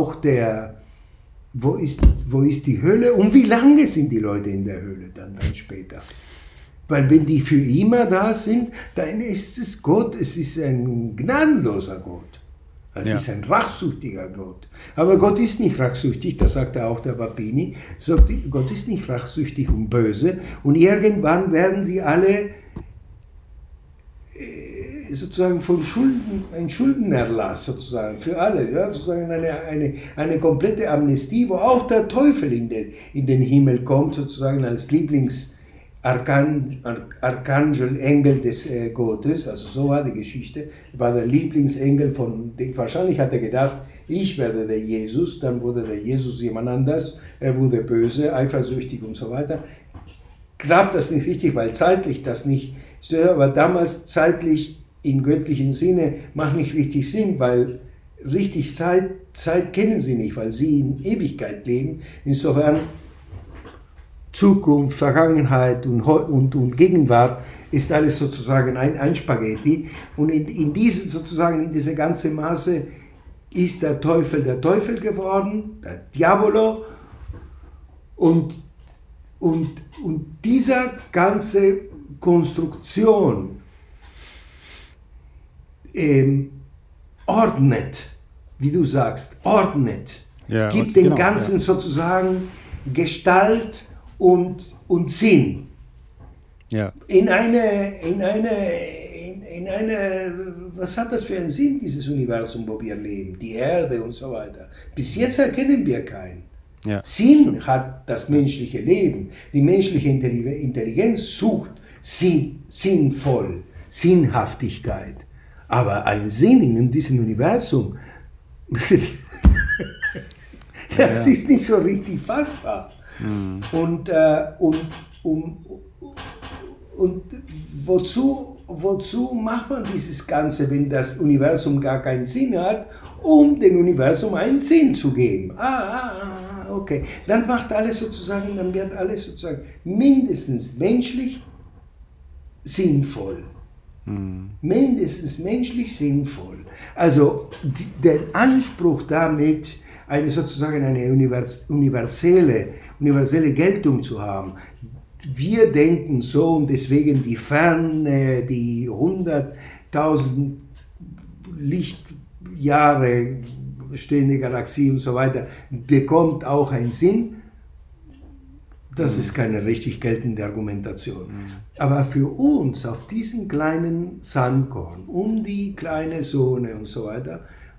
wo ist die Hölle und wie lange sind die Leute in der Hölle dann später? Weil wenn die für immer da sind, dann ist es Gott, es ist ein gnadenloser Gott. Es ist ein rachsüchtiger Gott. Aber Gott ist nicht rachsüchtig, das sagt auch der Papini. Gott ist nicht rachsüchtig und böse. Und irgendwann werden die alle sozusagen von ein Schuldenerlass sozusagen für alle, ja, sozusagen eine komplette Amnestie, wo auch der Teufel in den Himmel kommt, sozusagen als Lieblingsarchangel, Engel des Gottes, also so war die Geschichte, war der Lieblingsengel wahrscheinlich hat er gedacht, ich werde der Jesus, dann wurde der Jesus jemand anders, er wurde böse, eifersüchtig und so weiter. Klappt das nicht richtig, weil zeitlich das nicht, aber damals zeitlich im göttlichen Sinne macht nicht richtig Sinn, weil richtig Zeit kennen sie nicht, weil sie in Ewigkeit leben. Insofern Zukunft, Vergangenheit und Gegenwart ist alles sozusagen ein Spaghetti. Und in diese ganze Maße ist der Teufel geworden, der Diavolo, und dieser ganze Konstruktion ordnet, wie du sagst, gibt den Ganzen sozusagen Gestalt und Sinn. Ja. In eine, was hat das für einen Sinn, dieses Universum, wo wir leben, die Erde und so weiter? Bis jetzt erkennen wir keinen. Ja. Sinn hat das menschliche Leben. Die menschliche Intelligenz sucht sinnvoll, Sinnhaftigkeit. Aber ein Sinn in diesem Universum, das ist nicht so richtig fassbar. Mhm. Und wozu macht man dieses Ganze, wenn das Universum gar keinen Sinn hat, um dem Universum einen Sinn zu geben? Okay. Dann wird alles sozusagen mindestens menschlich sinnvoll. Mindestens menschlich sinnvoll. Also der Anspruch damit, eine universelle Geltung zu haben. Wir denken so und deswegen die Ferne, die 100.000 Lichtjahre stehende Galaxie und so weiter, bekommt auch einen Sinn. Das ist keine richtig geltende Argumentation. Aber für uns auf diesen kleinen Sandkorn, um die kleine Sonne und so weiter,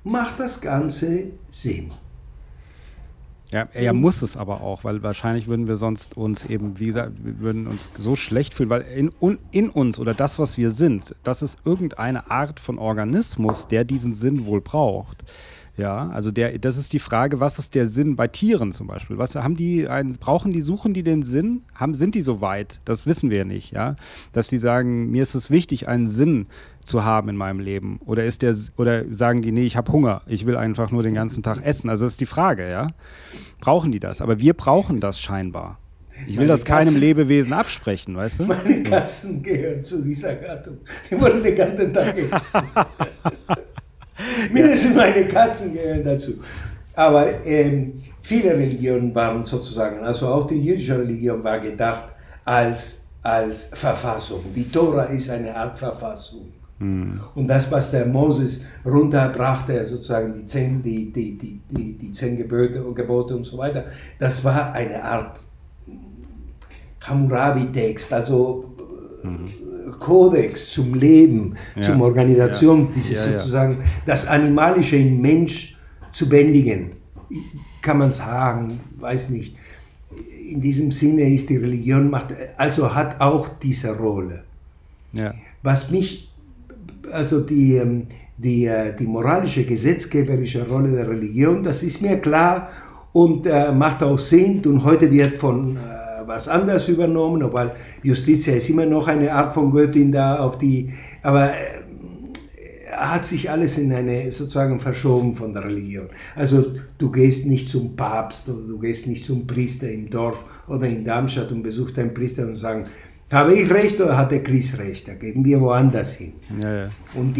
macht das Ganze Sinn. Ja, er muss es aber auch, weil wahrscheinlich würden wir sonst uns eben, wie gesagt, wir würden uns so schlecht fühlen, weil in uns oder das, was wir sind, das ist irgendeine Art von Organismus, der diesen Sinn wohl braucht. Ja, also das ist die Frage, was ist der Sinn bei Tieren zum Beispiel? Suchen die den Sinn? Sind die so weit? Das wissen wir nicht, ja. Dass die sagen, mir ist es wichtig, einen Sinn zu haben in meinem Leben. Oder sagen die, nee, ich habe Hunger, ich will einfach nur den ganzen Tag essen. Also das ist die Frage, ja. Brauchen die das? Aber wir brauchen das scheinbar. Ich will das keinem Lebewesen absprechen, weißt du? Meine Katzen gehören zu dieser Gattung. Die wollen den ganzen Tag essen. Mindestens meine Katzen gehören dazu. Aber viele Religionen waren sozusagen, also auch die jüdische Religion war gedacht als Verfassung. Die Tora ist eine Art Verfassung. Und das, was der Moses runterbrachte, sozusagen die 10 Gebote und so weiter, das war eine Art Hammurabi-Text, also Kodex zum Leben, zum Organisation, sozusagen das Animalische im Mensch zu bändigen, kann man sagen, weiß nicht. In diesem Sinne ist die Religion, hat auch diese Rolle. Ja. Was mich, also die moralische, gesetzgeberische Rolle der Religion, das ist mir klar und macht auch Sinn und heute wird von was anderes übernommen, obwohl Justitia ist immer noch eine Art von Göttin da aber hat sich alles in eine sozusagen verschoben von der Religion. Also du gehst nicht zum Papst oder du gehst nicht zum Priester im Dorf oder in Darmstadt und besuchst einen Priester und sagst, habe ich recht oder hat der Christ recht? Da gehen wir woanders hin. Ja.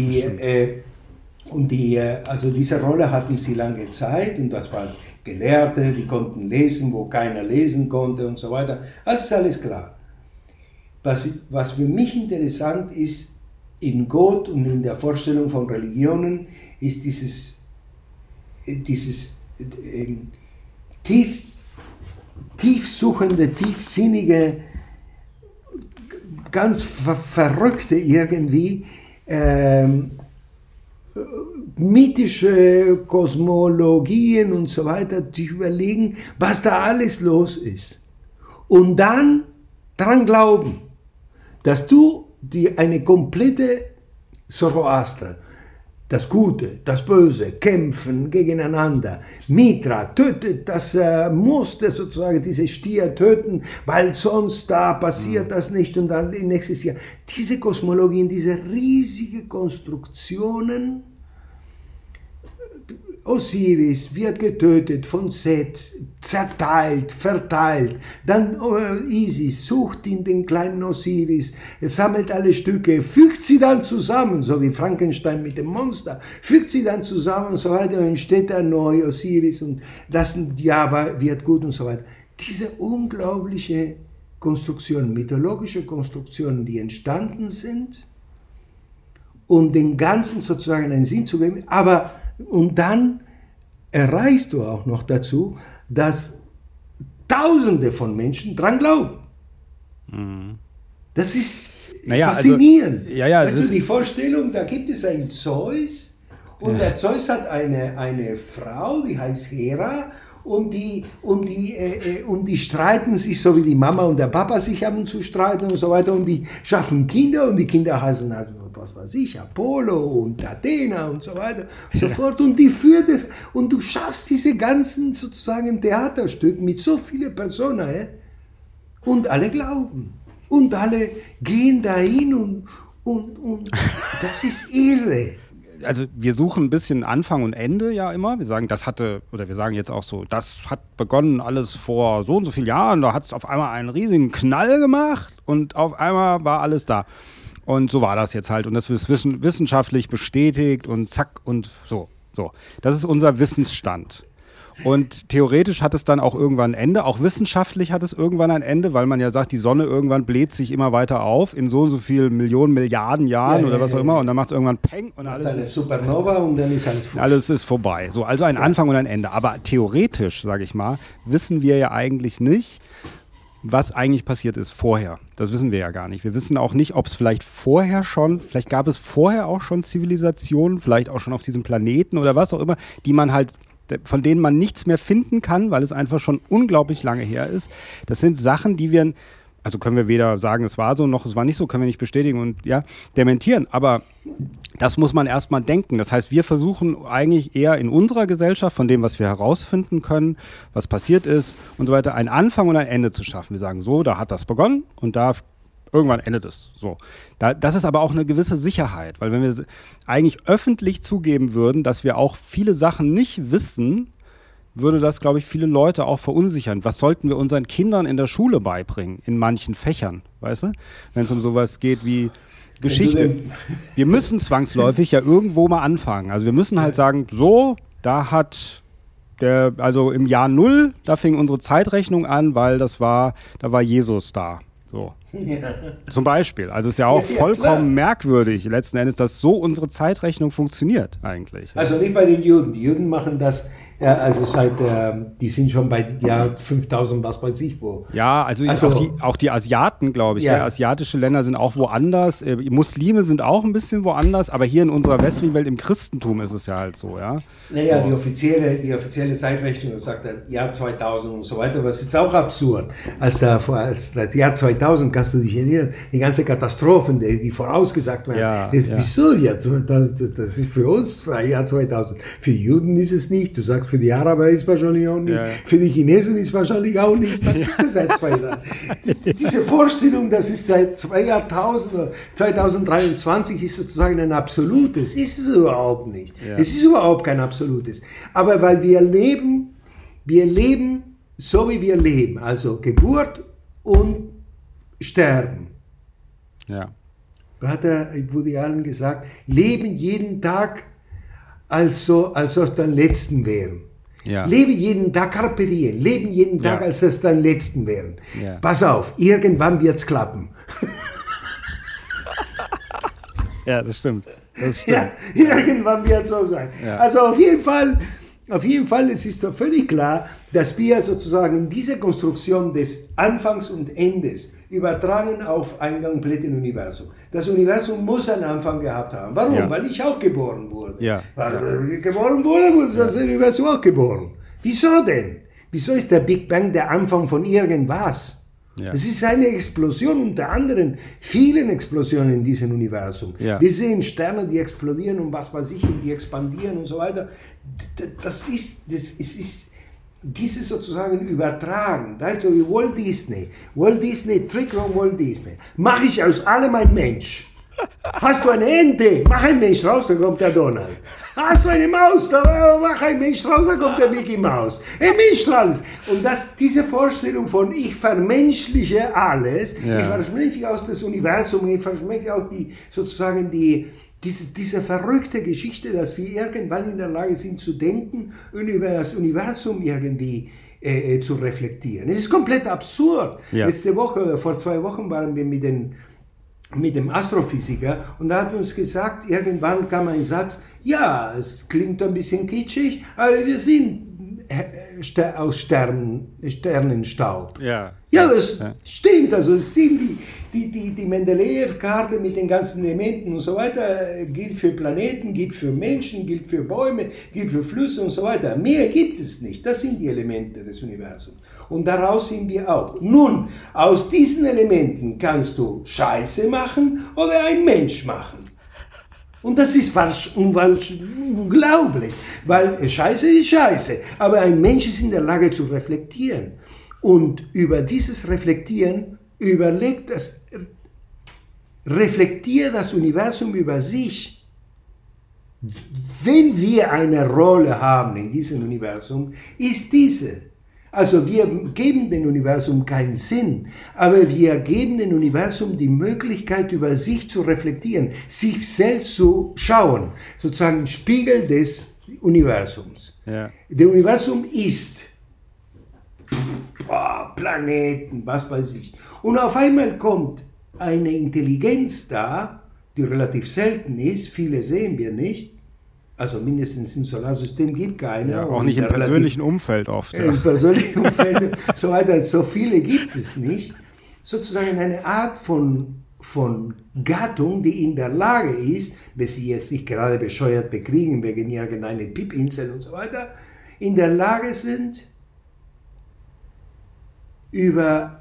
Also diese Rolle hatten sie lange Zeit und das waren Gelehrte, die konnten lesen, wo keiner lesen konnte und so weiter. Das ist alles klar. Was für mich interessant ist, in Gott und in der Vorstellung von Religionen, ist dieses tiefsuchende, tiefsinnige, ganz verrückte irgendwie, mythische Kosmologien und so weiter, die überlegen, was da alles los ist. Und dann dran glauben, dass du eine komplette Zoroaster, das Gute, das Böse, kämpfen gegeneinander. Mitra tötet, musste sozusagen diese Stier töten, weil sonst da passiert das nicht und dann nächstes Jahr. Diese Kosmologien, diese riesigen Konstruktionen, Osiris wird getötet von Set, zerteilt, verteilt. Dann Isis sucht in den kleinen Osiris, sammelt alle Stücke, fügt sie dann zusammen, so wie Frankenstein mit dem Monster, fügt sie dann zusammen und so weiter, und entsteht ein neuer Osiris und das Jahr wird gut und so weiter. Diese unglaubliche Konstruktion, mythologische Konstruktionen, die entstanden sind, um den Ganzen sozusagen einen Sinn zu geben, und dann erreichst du auch noch dazu, dass Tausende von Menschen dran glauben. Das ist faszinierend. Also, die Vorstellung, da gibt es einen Zeus und der Zeus hat eine Frau, die heißt Hera und die streiten sich, so wie die Mama und der Papa sich haben zu streiten und so weiter und die schaffen Kinder und die Kinder heißen halt, was weiß ich, Apollo und Athena und so weiter und so fort und die führt es und du schaffst diese ganzen sozusagen Theaterstück mit so vielen Personen und alle glauben und alle gehen dahin und das ist irre. Also wir suchen ein bisschen Anfang und Ende ja immer. Wir sagen, wir sagen jetzt auch so, das hat begonnen alles vor so und so vielen Jahren, da hat es auf einmal einen riesigen Knall gemacht und auf einmal war alles da. Und so war das jetzt halt. Und das ist wissenschaftlich bestätigt und zack und so. Das ist unser Wissensstand. Und theoretisch hat es dann auch irgendwann ein Ende. Auch wissenschaftlich hat es irgendwann ein Ende, weil man ja sagt, die Sonne irgendwann bläht sich immer weiter auf in so und so vielen Millionen, Milliarden Jahren oder was auch immer. Und dann macht es irgendwann Peng und alles ist Supernova und dann ist alles vorbei. Alles ist vorbei. So, also ein Anfang und ein Ende. Aber theoretisch, sage ich mal, wissen wir ja eigentlich nicht, was eigentlich passiert ist vorher. Das wissen wir ja gar nicht. Wir wissen auch nicht, ob es vielleicht gab es vorher auch schon Zivilisationen, vielleicht auch schon auf diesem Planeten oder was auch immer, von denen man nichts mehr finden kann, weil es einfach schon unglaublich lange her ist. Das sind Sachen, also können wir weder sagen, es war so, noch es war nicht so, können wir nicht bestätigen und dementieren. Aber das muss man erstmal denken. Das heißt, wir versuchen eigentlich eher in unserer Gesellschaft, von dem, was wir herausfinden können, was passiert ist und so weiter, einen Anfang und ein Ende zu schaffen. Wir sagen so, da hat das begonnen und da irgendwann endet es. So. Das ist aber auch eine gewisse Sicherheit, weil wenn wir eigentlich öffentlich zugeben würden, dass wir auch viele Sachen nicht wissen, würde das, glaube ich, viele Leute auch verunsichern. Was sollten wir unseren Kindern in der Schule beibringen, in manchen Fächern, weißt du? Wenn es um sowas geht wie Geschichte. Wir müssen zwangsläufig ja irgendwo mal anfangen. Also wir müssen halt sagen, so, also im Jahr 0, da fing unsere Zeitrechnung an, weil da war Jesus da. So. Ja. Zum Beispiel. Also es ist ja auch vollkommen merkwürdig, letzten Endes, dass so unsere Zeitrechnung funktioniert eigentlich. Also nicht bei den Juden. Die Juden machen das, also die sind schon bei Jahr 5000, was weiß ich wo. Ja, also auch die Asiaten, glaube ich. Ja. Asiatische Länder sind auch woanders. Muslime sind auch ein bisschen woanders, aber hier in unserer westlichen Welt, im Christentum ist es ja halt so, ja. Naja, die offizielle Zeitrechnung sagt Jahr 2000 und so weiter, was ist auch absurd. Als das Jahr 2000, kannst du dich erinnern, die ganze Katastrophen, die vorausgesagt werden. Ja, wieso? Das ist für uns Jahr 2000. Für Juden ist es nicht. Du sagst, für die Araber ist es wahrscheinlich auch nicht. Ja. Für die Chinesen ist es wahrscheinlich auch nicht. Was ist das seit 2 Jahren? Diese Vorstellung, dass es seit 2 Jahrtausenden, 2023 ist sozusagen ein absolutes, ist es überhaupt nicht. Ja. Es ist überhaupt kein absolutes. Aber weil wir leben so wie wir leben. Also Geburt und Sterben. Ja. Hat Woody Allen gesagt, leben jeden Tag, als ob es dein letzten wären. Ja. Lebe jeden Tag, carpe diem, leben jeden Tag, als ob es dein letzten wären. Ja. Pass auf, irgendwann wird es klappen. Ja, das stimmt. Ja, irgendwann wird es so sein. Ja. Also auf jeden Fall, es ist doch völlig klar, dass wir sozusagen diese Konstruktion des Anfangs und Endes übertragen auf ein komplettes Universum. Das Universum muss einen Anfang gehabt haben. Warum? Ja. Weil ich auch geboren wurde. Ja. Weil ich geboren wurde, wurde das Universum auch geboren. Wieso denn? Wieso ist der Big Bang der Anfang von irgendwas? Ja. Es ist eine Explosion unter anderen vielen Explosionen in diesem Universum. Ja. Wir sehen Sterne, die explodieren und was weiß ich, und die expandieren und so weiter. Das ist dieses sozusagen übertragen, weißt du, wie Walt Disney, Trick von Walt Disney. Mach ich aus allem ein Mensch. Hast du eine Ente? Mach ein Mensch raus, dann kommt der Donald. Hast du eine Maus? Mach ein Mensch raus, dann kommt der Mickey Maus. Ein Mensch alles. Und diese Vorstellung von ich vermenschliche alles, ich vermenschliche aus das Universum, ich vermenschliche auch diese verrückte Geschichte, dass wir irgendwann in der Lage sind zu denken und über das Universum irgendwie zu reflektieren. Es ist komplett absurd. Ja. Letzte Woche, vor 2 Wochen waren wir mit dem Astrophysiker und da hat uns gesagt, irgendwann kam ein Satz, ja, es klingt ein bisschen kitschig, aber wir sind aus Sternenstaub. Ja, das stimmt, also es sind die Mendeleev-Karte mit den ganzen Elementen und so weiter, gilt für Planeten, gilt für Menschen, gilt für Bäume, gilt für Flüsse und so weiter. Mehr gibt es nicht, das sind die Elemente des Universums. Und daraus sind wir auch. Nun, aus diesen Elementen kannst du Scheiße machen oder ein Mensch machen. Und das ist unglaublich, weil Scheiße ist Scheiße, aber ein Mensch ist in der Lage zu reflektieren. Und über dieses Reflektieren reflektiert das Universum über sich. Wenn wir eine Rolle haben in diesem Universum, ist diese. Also wir geben dem Universum keinen Sinn, aber wir geben dem Universum die Möglichkeit, über sich zu reflektieren, sich selbst zu schauen, sozusagen Spiegel des Universums. Ja. Der Universum ist Planeten, was weiß ich. Und auf einmal kommt eine Intelligenz da, die relativ selten ist, viele sehen wir nicht, Also mindestens im Solarsystem gibt keine. Ja, auch nicht im persönlichen Umfeld oft. Ja. Im persönlichen Umfeld, so weiter, so viele gibt es nicht. Sozusagen eine Art von Gattung, die in der Lage ist, wenn sie jetzt nicht gerade bescheuert bekriegen wegen irgendeiner Pipinsel und so weiter, in der Lage sind, über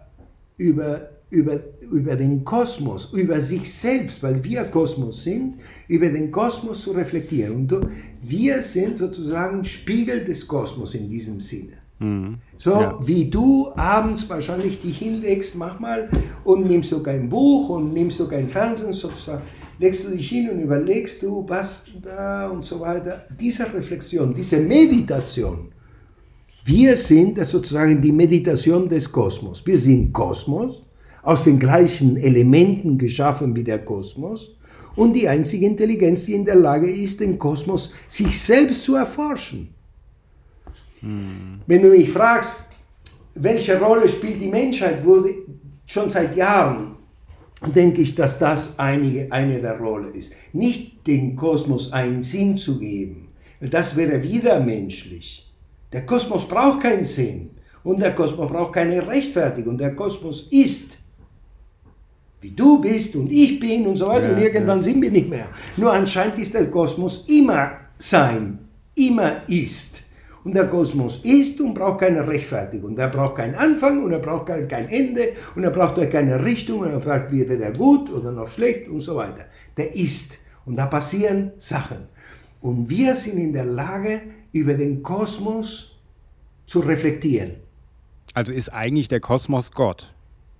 den Kosmos, über sich selbst, weil wir Kosmos sind, über den Kosmos zu reflektieren. Und wir sind sozusagen Spiegel des Kosmos in diesem Sinne. Wie du abends wahrscheinlich dich hinlegst manchmal und nimmst sogar ein Buch und nimmst sogar ein Fernsehen sozusagen, legst du dich hin und überlegst du, was da und so weiter. Diese Reflexion, diese Meditation, wir sind sozusagen die Meditation des Kosmos. Wir sind Kosmos, aus den gleichen Elementen geschaffen wie der Kosmos und die einzige Intelligenz, die in der Lage ist, den Kosmos sich selbst zu erforschen. Wenn du mich fragst, welche Rolle spielt die Menschheit, wurde schon seit Jahren, denke ich, dass das eine der Rollen ist. Nicht dem Kosmos einen Sinn zu geben, das wäre widermenschlich. Der Kosmos braucht keinen Sinn und der Kosmos braucht keine Rechtfertigung. Der Kosmos ist, wie du bist und ich bin und so weiter und irgendwann sind wir nicht mehr. Nur anscheinend ist der Kosmos immer sein, immer ist. Und der Kosmos ist und braucht keine Rechtfertigung. Er braucht keinen Anfang und er braucht kein Ende und er braucht keine Richtung und er braucht weder gut oder noch schlecht und so weiter. Der ist und da passieren Sachen. Und wir sind in der Lage, über den Kosmos zu reflektieren. Also ist eigentlich der Kosmos Gott?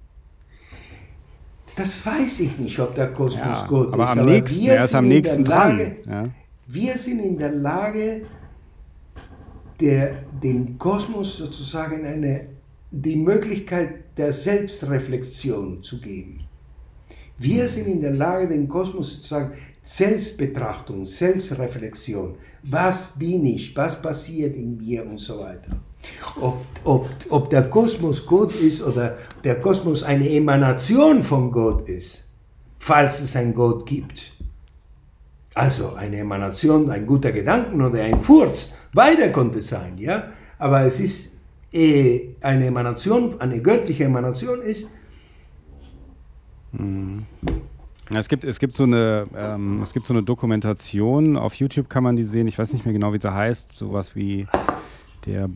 Das weiß ich nicht, ob der Kosmos Gott aber ist. Aber er ist am nächsten dran. Ja. Wir sind in der Lage, dem Kosmos sozusagen die Möglichkeit der Selbstreflexion zu geben. Wir sind in der Lage, den Kosmos sozusagen Selbstbetrachtung, Selbstreflexion. Was bin ich? Was passiert in mir und so weiter. Ob der Kosmos Gott ist oder der Kosmos eine Emanation von Gott ist, falls es einen Gott gibt. Also eine Emanation, ein guter Gedanken oder ein Furz, beide konnte sein, ja. Aber es ist eine Emanation, eine göttliche Emanation ist. Es gibt so eine Dokumentation, auf YouTube kann man die sehen, ich weiß nicht mehr genau, wie sie heißt, sowas wie der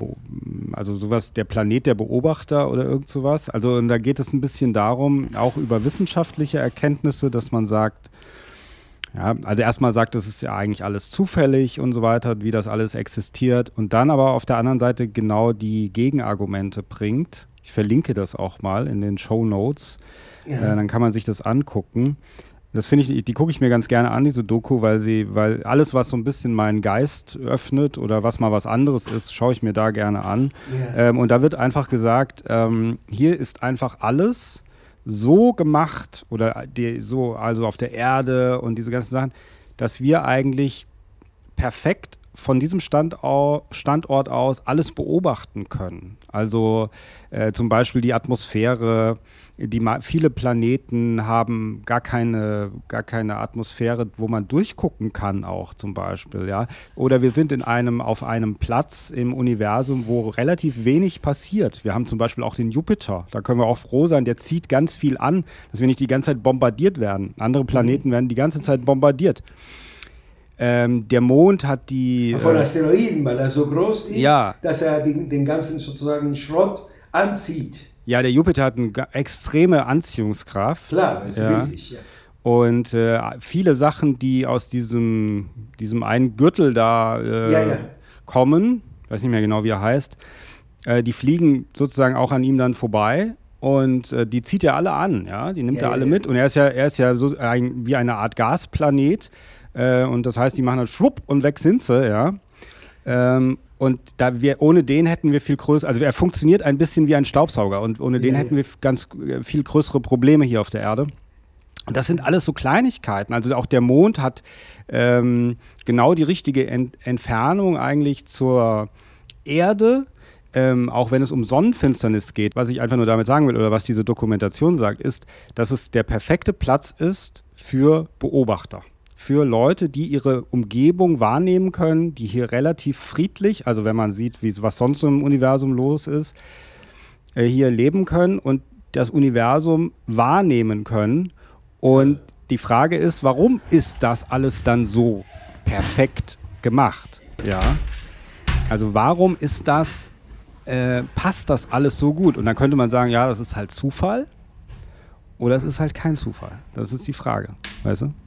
Planet der Beobachter oder irgend sowas. Also und da geht es ein bisschen darum, auch über wissenschaftliche Erkenntnisse, dass man sagt, ja, also erstmal sagt, das ist ja eigentlich alles zufällig und so weiter, wie das alles existiert und dann aber auf der anderen Seite genau die Gegenargumente bringt. Ich verlinke das auch mal in den Shownotes, dann kann man sich das angucken. Das finde ich, die gucke ich mir ganz gerne an, diese Doku, weil alles, was so ein bisschen meinen Geist öffnet oder was mal was anderes ist, schaue ich mir da gerne an. Und da wird einfach gesagt, hier ist einfach alles so gemacht oder also auf der Erde und diese ganzen Sachen, dass wir eigentlich perfekt von diesem Standort aus alles beobachten können. Also zum Beispiel die Atmosphäre, viele Planeten haben gar keine Atmosphäre, wo man durchgucken kann auch zum Beispiel. Ja? Oder wir sind auf einem Platz im Universum, wo relativ wenig passiert. Wir haben zum Beispiel auch den Jupiter, da können wir auch froh sein, der zieht ganz viel an, dass wir nicht die ganze Zeit bombardiert werden. Andere Planeten werden die ganze Zeit bombardiert. Der Mond hat die... Von Asteroiden, weil er so groß ist, dass er den ganzen sozusagen Schrott anzieht. Ja, der Jupiter hat eine extreme Anziehungskraft. Klar, ist riesig, ja. Und viele Sachen, die aus diesem einen Gürtel da kommen, ich weiß nicht mehr genau, wie er heißt, die fliegen sozusagen auch an ihm dann vorbei. Und die zieht er alle an, ja, die nimmt er alle mit. Und er ist ja so wie eine Art Gasplanet. Und das heißt, die machen halt schwupp und weg sind sie, ja. Und ohne den hätten wir viel größer, also er funktioniert ein bisschen wie ein Staubsauger und ohne den hätten wir ganz viel größere Probleme hier auf der Erde. Und das sind alles so Kleinigkeiten. Also auch der Mond hat genau die richtige Entfernung eigentlich zur Erde, auch wenn es um Sonnenfinsternis geht. Was ich einfach nur damit sagen will oder was diese Dokumentation sagt, ist, dass es der perfekte Platz ist für Beobachter. für Leute, die ihre Umgebung wahrnehmen können, die hier relativ friedlich, also wenn man sieht, was sonst so im Universum los ist, hier leben können und das Universum wahrnehmen können. Und die Frage ist, warum ist das alles dann so perfekt gemacht? Ja. Also warum ist das, passt das alles so gut? Und dann könnte man sagen, ja, das ist halt Zufall oder es ist halt kein Zufall. Das ist die Frage, weißt du?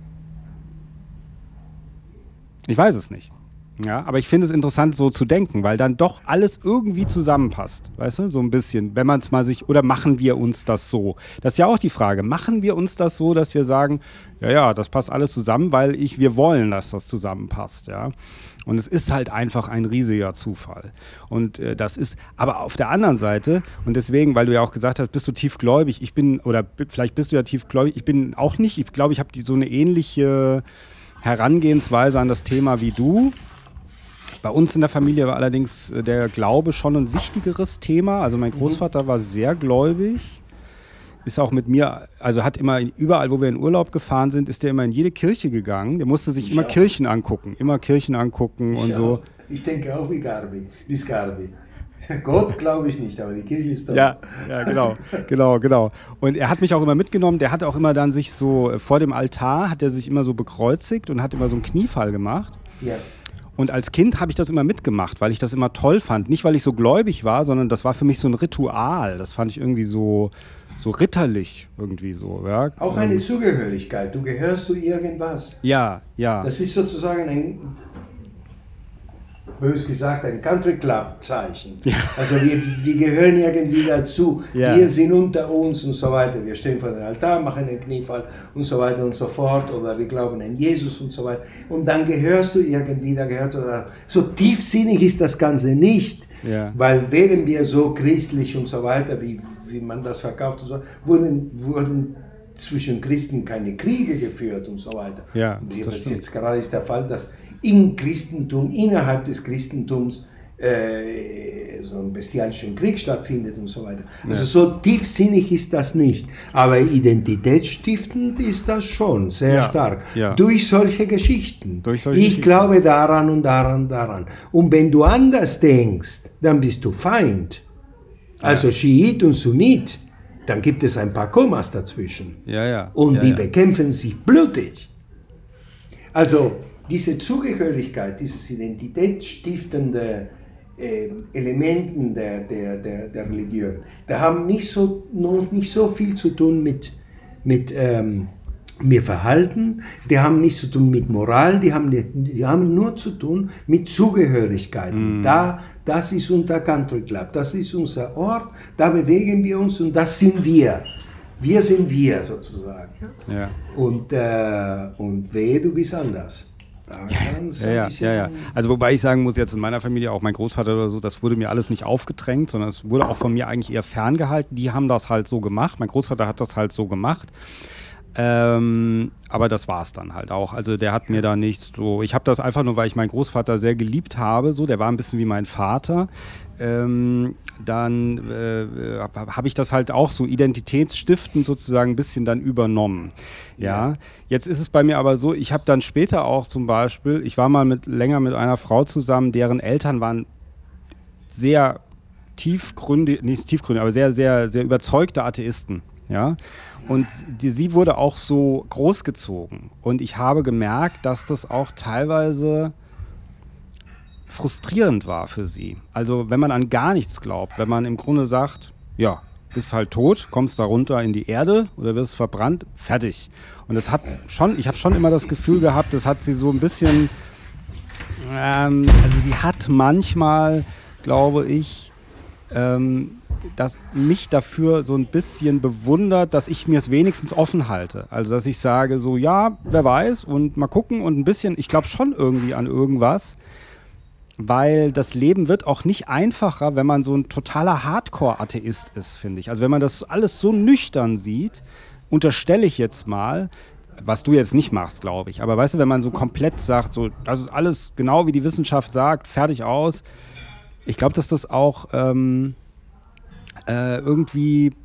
Ich weiß es nicht. Ja, aber ich finde es interessant, so zu denken, weil dann doch alles irgendwie zusammenpasst, weißt du, so ein bisschen, wenn man es mal oder machen wir uns das so? Das ist ja auch die Frage, machen wir uns das so, dass wir sagen, ja, das passt alles zusammen, weil wir wollen, dass das zusammenpasst, ja. Und es ist halt einfach ein riesiger Zufall. Und das ist, aber auf der anderen Seite, und deswegen, weil du ja auch gesagt hast, bist du tiefgläubig, vielleicht bist du ja tiefgläubig, ich bin auch nicht, ich glaube, ich habe so eine ähnliche Herangehensweise an das Thema wie du. Bei uns in der Familie war allerdings der Glaube schon ein wichtigeres Thema. Also mein Großvater war sehr gläubig, ist auch mit mir, also hat immer überall, wo wir in Urlaub gefahren sind, ist der immer in jede Kirche gegangen. Der musste sich immer Kirchen angucken und so. Ich denke auch wie Sgarbi. Gott glaube ich nicht, aber die Kirche ist da. Ja, genau. Und er hat mich auch immer mitgenommen. Der hat auch immer dann sich so, vor dem Altar hat er sich immer so bekreuzigt und hat immer so einen Kniefall gemacht. Ja. Und als Kind habe ich das immer mitgemacht, weil ich das immer toll fand. Nicht, weil ich so gläubig war, sondern das war für mich so ein Ritual. Das fand ich irgendwie so ritterlich irgendwie so. Ja. Auch eine Zugehörigkeit. Du gehörst zu irgendwas. Ja. Das ist sozusagen bös gesagt, ein Country Club Zeichen. Ja. Also wir gehören irgendwie dazu. Ja. Wir sind unter uns und so weiter. Wir stehen vor dem Altar, machen einen Kniefall und so weiter und so fort. Oder wir glauben an Jesus und so weiter. Und dann gehörst du irgendwie, so tiefsinnig ist das Ganze nicht. Ja. Weil wären wir so christlich und so weiter, wie man das verkauft und so, wurden zwischen Christen keine Kriege geführt und so weiter. Ja, das jetzt gerade ist der Fall, dass im Christentum, innerhalb des Christentums so ein bestialischen Krieg stattfindet und so weiter. Also so tiefsinnig ist das nicht. Aber identitätsstiftend ist das schon sehr stark. Ja. Durch solche Geschichten. Ich glaube daran und daran. Und wenn du anders denkst, dann bist du Feind. Also Schiit und Sunnit. Dann gibt es ein paar Kommas dazwischen. Ja. Und die bekämpfen sich blutig. Also diese Zugehörigkeit, dieses identitätsstiftende Elementen der Religion, da haben noch nicht so viel zu tun mit Verhalten, die haben nichts zu tun mit Moral, die haben nur zu tun mit Zugehörigkeit. Das ist unser Country Club, das ist unser Ort, da bewegen wir uns und das sind wir. Wir sind wir sozusagen. Ja. Und wehe, du bist anders. Ja. Also wobei ich sagen muss, jetzt in meiner Familie, auch mein Großvater oder so, das wurde mir alles nicht aufgedrängt, sondern es wurde auch von mir eigentlich eher ferngehalten. Die haben das halt so gemacht. Mein Großvater hat das halt so gemacht. Aber das war es dann halt auch. Also der hat mir da nicht so, ich habe das einfach nur, weil ich meinen Großvater sehr geliebt habe, so, der war ein bisschen wie mein Vater. Dann habe ich das halt auch so identitätsstiftend sozusagen ein bisschen dann übernommen. Ja. Jetzt ist es bei mir aber so, ich habe dann später auch zum Beispiel, ich war mal länger mit einer Frau zusammen, deren Eltern waren sehr aber sehr, sehr, sehr überzeugte Atheisten. Ja, und sie wurde auch so großgezogen. Und ich habe gemerkt, dass das auch teilweise frustrierend war für sie. Also wenn man an gar nichts glaubt, wenn man im Grunde sagt, ja, bist halt tot, kommst da runter in die Erde oder wirst verbrannt, fertig. Und das hat schon, ich habe schon immer das Gefühl gehabt, das hat sie so ein bisschen, also sie hat manchmal, glaube ich, dass mich dafür so ein bisschen bewundert, dass ich mir es wenigstens offen halte. Also, dass ich sage so, ja, wer weiß und mal gucken und ein bisschen, ich glaube schon irgendwie an irgendwas, weil das Leben wird auch nicht einfacher, wenn man so ein totaler Hardcore-Atheist ist, finde ich. Also, wenn man das alles so nüchtern sieht, unterstelle ich jetzt mal, was du jetzt nicht machst, glaube ich, aber weißt du, wenn man so komplett sagt, so, das ist alles genau wie die Wissenschaft sagt, fertig aus, ich glaube, dass das auch irgendwie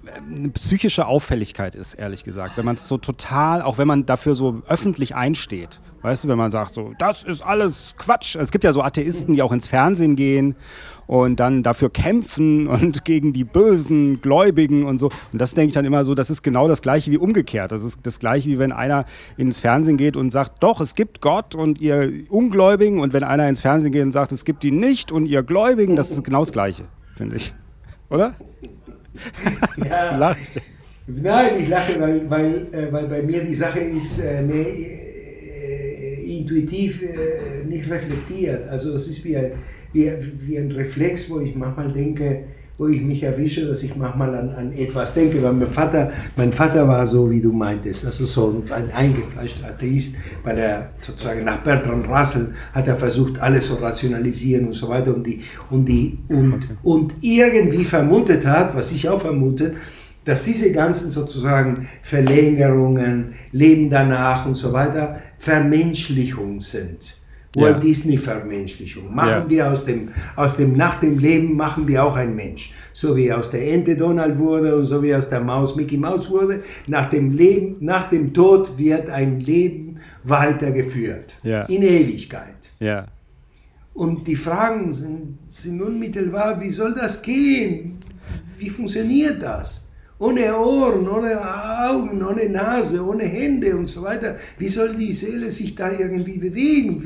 eine psychische Auffälligkeit ist, ehrlich gesagt. Wenn man es so total, auch wenn man dafür so öffentlich einsteht. Weißt du, wenn man sagt so, das ist alles Quatsch. Es gibt ja so Atheisten, die auch ins Fernsehen gehen und dann dafür kämpfen und gegen die bösen Gläubigen und so. Und das denke ich dann immer so, das ist genau das Gleiche wie umgekehrt. Das ist das Gleiche wie wenn einer ins Fernsehen geht und sagt, doch, es gibt Gott und ihr Ungläubigen. Und wenn einer ins Fernsehen geht und sagt, es gibt ihn nicht und ihr Gläubigen, das ist genau das Gleiche, finde ich. Oder? Ja. Nein, ich lache, weil bei mir die Sache ist mehr intuitiv nicht reflektiert. Also es ist wie ein Reflex, wo ich manchmal denke, wo ich mich erwische, dass ich manchmal an etwas denke. Weil mein Vater war so, wie du meintest, also so ein eingefleischter Atheist, weil er sozusagen nach Bertrand Russell hat er versucht, alles zu rationalisieren und so weiter und irgendwie vermutet hat, was ich auch vermute, dass diese ganzen sozusagen Verlängerungen, Leben danach und so weiter Vermenschlichung sind. Walt Disney Vermenschlichung. Machen wir aus dem nach dem Leben machen wir auch ein Mensch. So wie aus der Ente Donald wurde und so wie aus der Maus Mickey Mouse wurde. Nach dem Leben, nach dem Tod wird ein Leben weitergeführt. In Ewigkeit. Und die Fragen sind unmittelbar, wie soll das gehen? Wie funktioniert das? Ohne Ohren, ohne Augen, ohne Nase, ohne Hände und so weiter. Wie soll die Seele sich da irgendwie bewegen?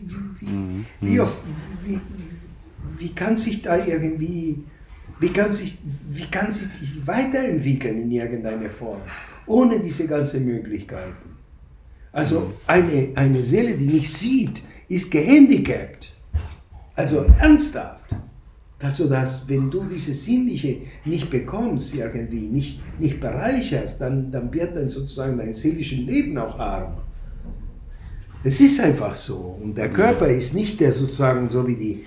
Wie kann sich da irgendwie, wie kann sich weiterentwickeln in irgendeiner Form? Ohne diese ganzen Möglichkeiten. Also eine Seele, die nicht sieht, ist gehandicapt. Also ernsthaft. Also, dass wenn du dieses Sinnliche nicht bekommst, irgendwie nicht bereicherst, dann wird dann sozusagen dein seelisches Leben auch arm. Es ist einfach so. Und der Körper ist nicht der sozusagen so wie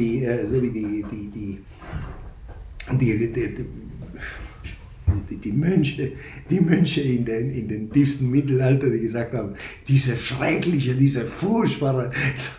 die Mönche in den tiefsten Mittelalter, die gesagt haben, diese schreckliche, diese furchtbare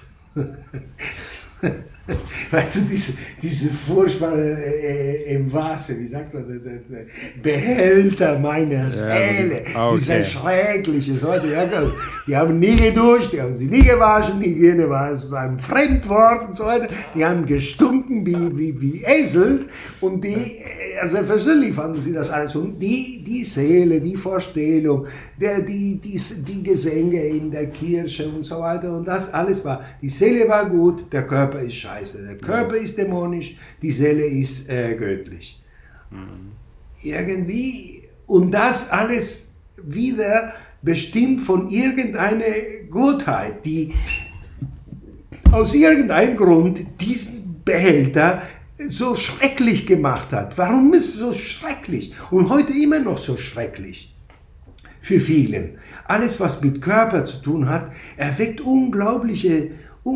weißt du, diese furchtbare Wasser, wie sagt man, der Behälter meiner Seele, dieser schreckliche, die haben nie geduscht, die haben sie nie gewaschen, Hygiene war so ein Fremdwort und so weiter, die haben gestunken wie Esel und also selbstverständlich fanden sie das alles und die Seele, die Vorstellung, die Gesänge in der Kirche und so weiter und das alles war, die Seele war gut, der Körper ist scheiße. Der Körper ist dämonisch, die Seele ist göttlich. Irgendwie, und das alles wieder bestimmt von irgendeiner Gottheit, die aus irgendeinem Grund diesen Behälter so schrecklich gemacht hat. Warum ist es so schrecklich? Und heute immer noch so schrecklich. Für vielen. Alles, was mit Körper zu tun hat, erweckt unglaubliche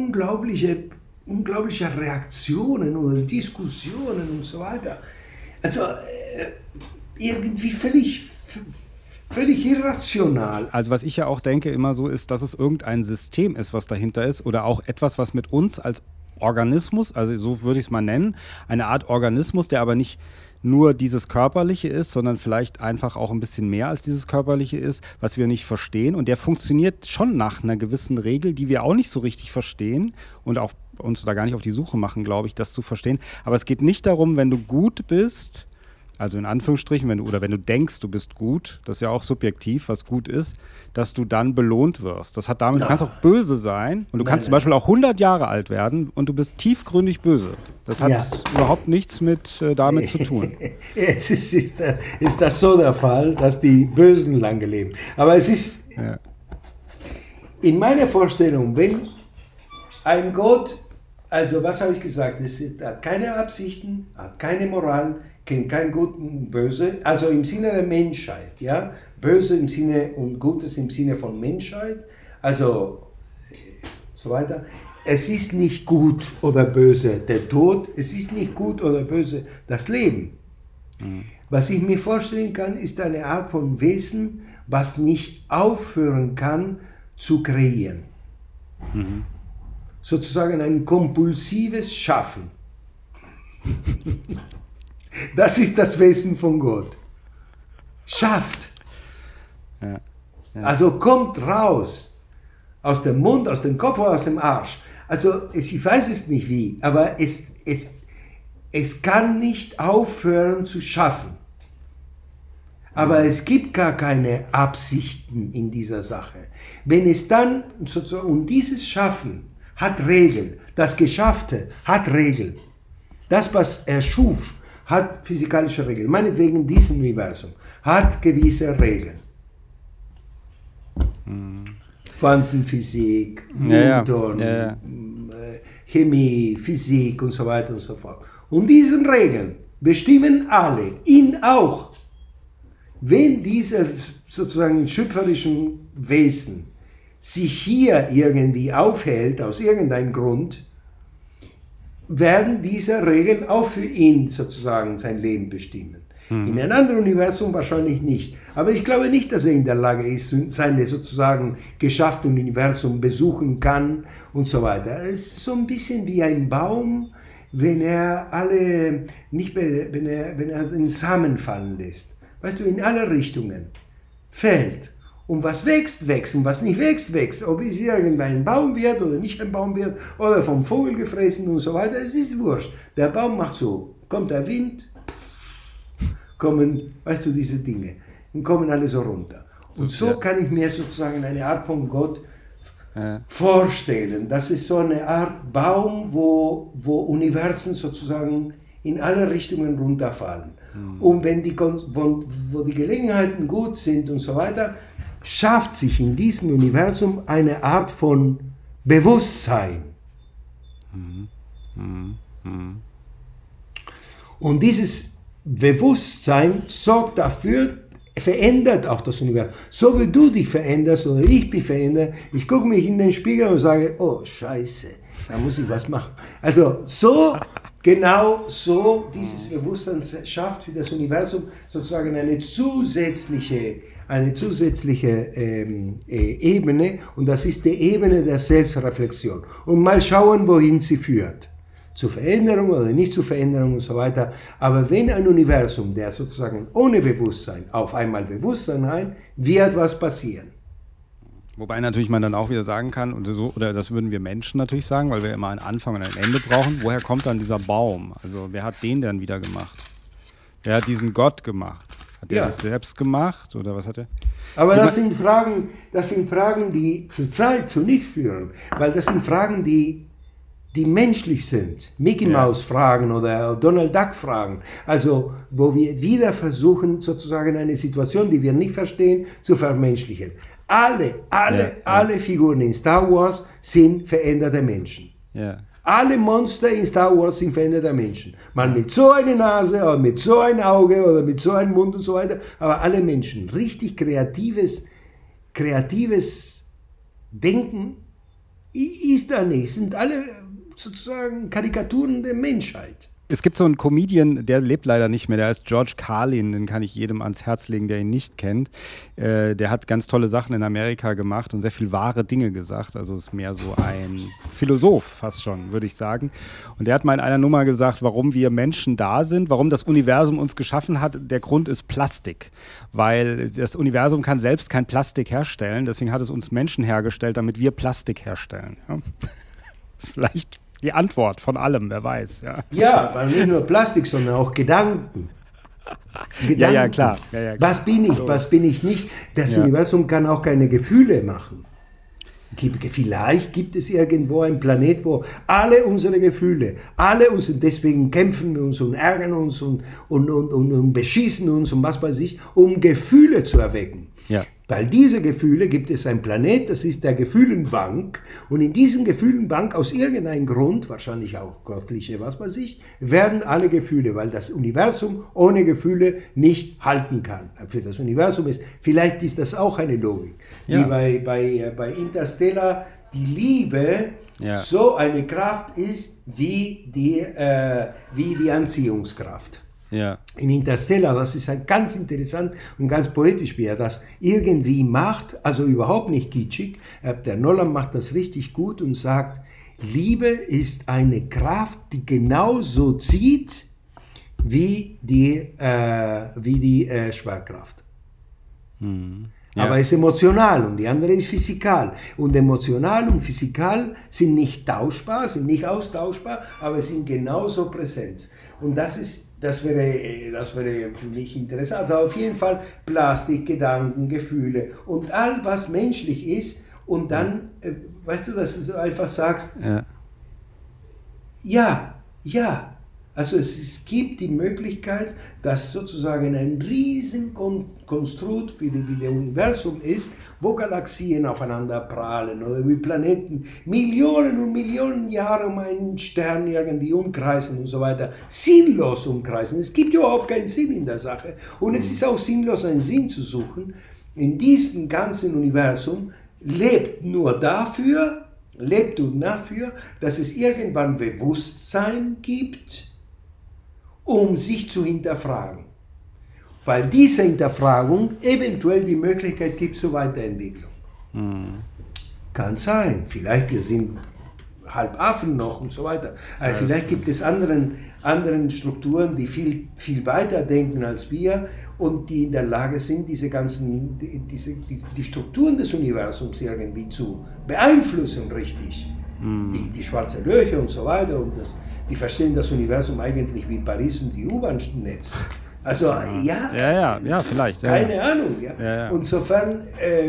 Reaktionen oder Diskussionen und so weiter. Also irgendwie völlig irrational. Also was ich ja auch denke immer so ist, dass es irgendein System ist, was dahinter ist oder auch etwas, was mit uns als Organismus, also so würde ich es mal nennen, eine Art Organismus, der aber nicht nur dieses Körperliche ist, sondern vielleicht einfach auch ein bisschen mehr als dieses Körperliche ist, was wir nicht verstehen. Und der funktioniert schon nach einer gewissen Regel, die wir auch nicht so richtig verstehen und auch uns da gar nicht auf die Suche machen, glaube ich, das zu verstehen. Aber es geht nicht darum, wenn du gut bist, also in Anführungsstrichen, wenn du denkst, du bist gut, das ist ja auch subjektiv, was gut ist, dass du dann belohnt wirst. Das hat damit, du kannst auch böse sein und du kannst zum Beispiel auch 100 Jahre alt werden und du bist tiefgründig böse. Das hat überhaupt nichts damit zu tun. Ist das so der Fall, dass die Bösen lange leben. Aber es ist in meiner Vorstellung, wenn ein Gott, also was habe ich gesagt, es hat keine Absichten, hat keine Moral, kennt kein Gut und Böse, also im Sinne der Menschheit, ja, Böse im Sinne und Gutes im Sinne von Menschheit, also so weiter. Es ist nicht gut oder böse der Tod, es ist nicht gut oder böse das Leben. Was ich mir vorstellen kann, ist eine Art von Wesen, was nicht aufhören kann zu kreieren. Sozusagen ein kompulsives Schaffen. Das ist das Wesen von Gott. schafft. Ja. Ja. Also kommt raus, aus dem Mund, aus dem Kopf oder aus dem Arsch. Also ich weiß es nicht wie, aber es kann nicht aufhören zu schaffen. Aber es gibt gar keine Absichten in dieser Sache. Wenn es dann, sozusagen, und dieses Schaffen hat Regeln, das Geschaffte hat Regeln. Das, was er schuf, hat physikalische Regeln. Meinetwegen dieses Universum hat gewisse Regeln. Quantenphysik, Newton, Chemie, Physik und so weiter und so fort. Und diese Regeln bestimmen alle, ihn auch. Wenn diese sozusagen schöpferischen Wesen sich hier irgendwie aufhält, aus irgendeinem Grund, werden diese Regeln auch für ihn sozusagen sein Leben bestimmen. In einem anderen Universum wahrscheinlich nicht. Aber ich glaube nicht, dass er in der Lage ist, seine sozusagen geschaffte Universum besuchen kann und so weiter. Es ist so ein bisschen wie ein Baum, wenn er den Samen fallen lässt. Weißt du, in alle Richtungen fällt. Und was wächst, wächst. Und was nicht wächst, wächst. Ob es irgendein Baum wird oder nicht ein Baum wird oder vom Vogel gefressen und so weiter, es ist wurscht. Der Baum macht so, kommt der Wind, kommen, weißt du, diese Dinge. Und kommen alle so runter. Und so kann ich mir sozusagen eine Art von Gott vorstellen. Das ist so eine Art Baum, wo Universen sozusagen in alle Richtungen runterfallen. Und wo die Gelegenheiten gut sind und so weiter, schafft sich in diesem Universum eine Art von Bewusstsein. Und dieses Bewusstsein sorgt dafür, verändert auch das Universum. So wie du dich veränderst oder ich mich verändere, ich gucke mich in den Spiegel und sage, oh Scheiße, da muss ich was machen. Also so, genau so, dieses Bewusstsein schafft für das Universum sozusagen eine zusätzliche Ebene, und das ist die Ebene der Selbstreflexion. Und mal schauen, wohin sie führt. Zur Veränderung oder nicht zur Veränderung und so weiter. Aber wenn ein Universum, der sozusagen ohne Bewusstsein auf einmal Bewusstsein rein, wird was passieren. Wobei natürlich man dann auch wieder sagen kann, oder das würden wir Menschen natürlich sagen, weil wir immer einen Anfang und ein Ende brauchen, woher kommt dann dieser Baum? Also wer hat den denn wieder gemacht? Wer hat diesen Gott gemacht? Hat er das selbst gemacht oder was hat er? Aber das sind Fragen, die zurzeit zu nichts führen, weil das sind Fragen, die menschlich sind. Mickey Mouse Fragen oder Donald Duck Fragen. Also, wo wir wieder versuchen, sozusagen eine Situation, die wir nicht verstehen, zu vermenschlichen. Alle Figuren in Star Wars sind veränderte Menschen. Ja. Alle Monster in Star Wars sind veränderte Menschen. Man mit so einer Nase oder mit so einem Auge oder mit so einem Mund und so weiter. Aber alle Menschen. Richtig kreatives Denken ist da nicht. Sind alle sozusagen Karikaturen der Menschheit. Es gibt so einen Comedian, der lebt leider nicht mehr, der heißt George Carlin, den kann ich jedem ans Herz legen, der ihn nicht kennt. Der hat ganz tolle Sachen in Amerika gemacht und sehr viel wahre Dinge gesagt, also ist mehr so ein Philosoph fast schon, würde ich sagen. Und der hat mal in einer Nummer gesagt, warum wir Menschen da sind, warum das Universum uns geschaffen hat, der Grund ist Plastik, weil das Universum kann selbst kein Plastik herstellen, deswegen hat es uns Menschen hergestellt, damit wir Plastik herstellen. Ja? Das ist vielleicht die Antwort von allem, wer weiß. Ja, weil nicht nur Plastik, sondern auch Gedanken. Ja, klar. Was bin ich, was bin ich nicht? Das Universum kann auch keine Gefühle machen. Vielleicht gibt es irgendwo einen Planet, wo alle unsere Gefühle, deswegen kämpfen wir uns und ärgern uns und beschießen uns und was weiß ich, um Gefühle zu erwecken. Ja. Weil diese Gefühle gibt es ein Planet, das ist der Gefühlenbank, und in diesen Gefühlenbank aus irgendeinem Grund, wahrscheinlich auch göttliche, was weiß ich, werden alle Gefühle, weil das Universum ohne Gefühle nicht halten kann. Für das Universum vielleicht ist das auch eine Logik, wie bei Interstellar die Liebe so eine Kraft ist wie die Anziehungskraft. Ja. In Interstellar, das ist halt ganz interessant und ganz poetisch, wie er das irgendwie macht, also überhaupt nicht kitschig. Der Nolan macht das richtig gut und sagt, Liebe ist eine Kraft, die genauso zieht wie die Schwerkraft. Ja. Aber es ist emotional und die andere ist physikal. Und emotional und physikal sind nicht tauschbar, sind nicht austauschbar, aber sind genauso präsent. Und das wäre für mich interessant. Also auf jeden Fall Plastik, Gedanken, Gefühle und all was menschlich ist. Und dann, weißt du, dass du einfach sagst, ja. Also es gibt die Möglichkeit, dass sozusagen ein Riesenkonstrukt wie das Universum ist, wo Galaxien aufeinander prallen oder wie Planeten Millionen und Millionen Jahre um einen Stern irgendwie umkreisen und so weiter, sinnlos umkreisen. Es gibt überhaupt keinen Sinn in der Sache und es ist auch sinnlos, einen Sinn zu suchen. In diesem ganzen Universum lebt nur dafür, dass es irgendwann Bewusstsein gibt, um sich zu hinterfragen. Weil diese Hinterfragung eventuell die Möglichkeit gibt zur Weiterentwicklung. Kann sein. Vielleicht wir sind halb Affen noch und so weiter. Vielleicht gibt es anderen Strukturen, die viel weiter denken als wir und die in der Lage sind, die Strukturen des Universums irgendwie zu beeinflussen, richtig. Die schwarze Löcher und so weiter und die verstehen das Universum eigentlich wie Paris und die U-Bahn-Netze. Also ja, vielleicht. Keine Ahnung. Ja. Insofern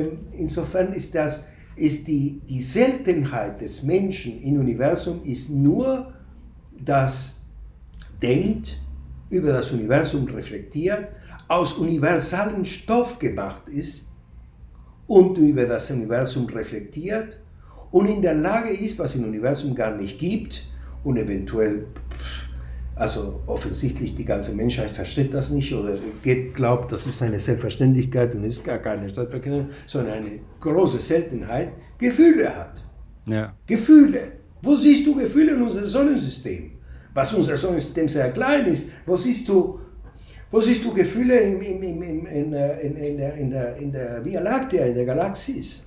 ist die Seltenheit des Menschen im Universum ist nur, das denkt, über das Universum reflektiert, aus universalem Stoff gemacht ist und über das Universum reflektiert und in der Lage ist, was im Universum gar nicht gibt und eventuell, also offensichtlich die ganze Menschheit versteht das nicht oder glaubt, das ist eine Selbstverständlichkeit und ist gar keine Stadtverkennung, sondern eine große Seltenheit, Gefühle hat. Ja. Gefühle. Wo siehst du Gefühle in unserem Sonnensystem? Was unser Sonnensystem sehr klein ist, wo siehst du Gefühle in der Via Láctea, in der Galaxis?